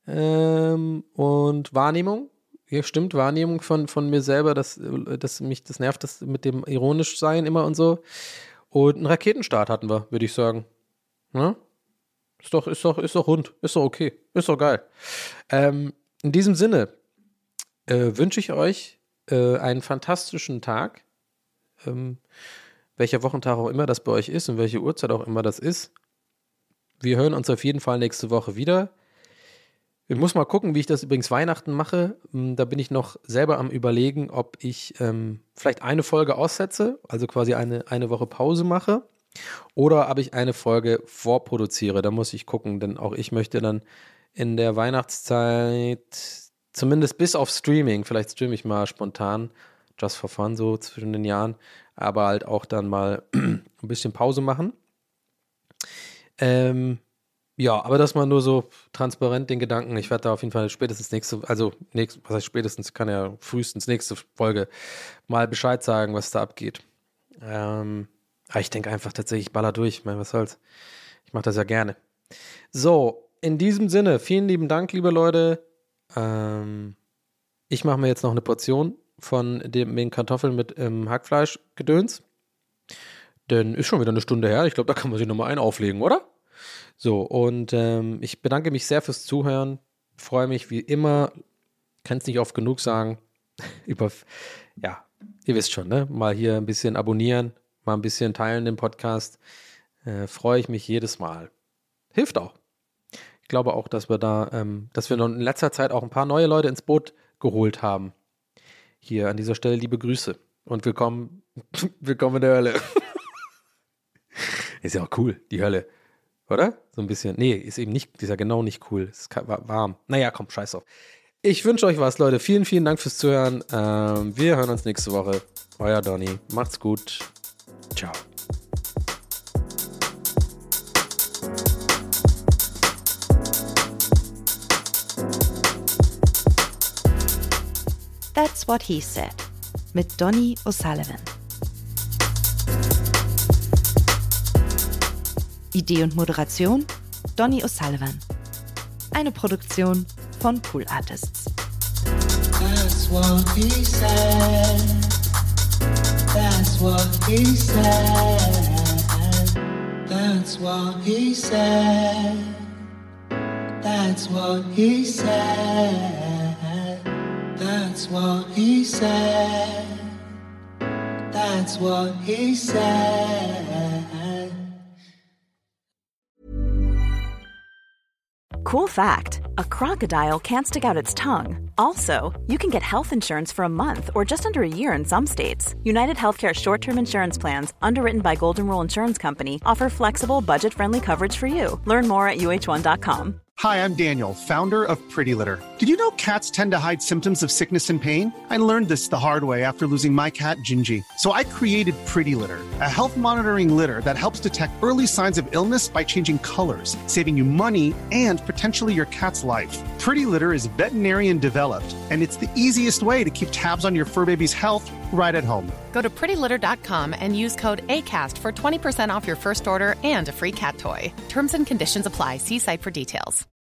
Speaker 5: und Wahrnehmung. Ja, stimmt, Wahrnehmung von mir selber, dass mich das nervt, das mit dem ironisch sein immer und so. Und einen Raketenstart hatten wir, würde ich sagen. Ja? Ist doch rund, ist doch okay, ist doch geil. In diesem Sinne wünsche ich euch einen fantastischen Tag, welcher Wochentag auch immer das bei euch ist und welche Uhrzeit auch immer das ist. Wir hören uns auf jeden Fall nächste Woche wieder. Ich muss mal gucken, wie ich das übrigens Weihnachten mache. Da bin ich noch selber am Überlegen, ob ich vielleicht eine Folge aussetze, also quasi eine Woche Pause mache, oder ob ich eine Folge vorproduziere. Da muss ich gucken, denn auch ich möchte dann in der Weihnachtszeit zumindest bis auf Streaming, vielleicht streame ich mal spontan, just for fun, so zwischen den Jahren, aber halt auch dann mal ein bisschen Pause machen. Ja, aber das mal nur so transparent den Gedanken. Ich werde da auf jeden Fall spätestens was heißt spätestens, kann ja frühestens nächste Folge mal Bescheid sagen, was da abgeht. Aber ich denke einfach tatsächlich, ich baller durch. Ich meine, was soll's? Ich mache das ja gerne. So, in diesem Sinne, vielen lieben Dank, liebe Leute. Ich mache mir jetzt noch eine Portion von den Kartoffeln mit Hackfleisch-Gedöns. Denn ist schon wieder eine Stunde her. Ich glaube, da kann man sich nochmal einen auflegen, oder? So, und ich bedanke mich sehr fürs Zuhören. Freue mich wie immer, kann es nicht oft genug sagen, ja, ihr wisst schon, ne? Mal hier ein bisschen abonnieren, mal ein bisschen teilen den Podcast. Freue ich mich jedes Mal. Hilft auch. Ich glaube auch, dass wir noch in letzter Zeit auch ein paar neue Leute ins Boot geholt haben. Hier an dieser Stelle liebe Grüße und willkommen in der Hölle. Ist ja auch cool, die Hölle. Oder? So ein bisschen. Nee, ist eben nicht, ist ja genau nicht cool. Es ist warm. Naja, komm, scheiß auf. Ich wünsche euch was, Leute. Vielen, vielen Dank fürs Zuhören. Wir hören uns nächste Woche. Euer Donny. Macht's gut. Ciao.
Speaker 6: That's What He Said mit Donny O'Sullivan. Idee und Moderation Donny O'Sullivan. Eine Produktion von Pool Artists.
Speaker 4: That's what he said. That's what he said. That's what he said. That's what he said. That's what he said. That's what he said.
Speaker 2: Cool fact, a crocodile can't stick out its tongue. Also, you can get health insurance for a month or just under a year in some states. United Healthcare short-term insurance plans, underwritten by Golden Rule Insurance Company, offer flexible, budget-friendly coverage for you. Learn more at uh1.com.
Speaker 7: Hi, I'm Daniel, founder of Pretty Litter. Did you know cats tend to hide symptoms of sickness and pain? I learned this the hard way after losing my cat, Gingy. So I created Pretty Litter, a health monitoring litter that helps detect early signs of illness by changing colors, saving you money and potentially your cat's life. Pretty Litter is veterinarian developed, and it's the easiest way to keep tabs on your fur baby's health right at home.
Speaker 8: Go to prettylitter.com and use code ACAST for 20% off your first order and a free cat toy. Terms and conditions apply. See site for details.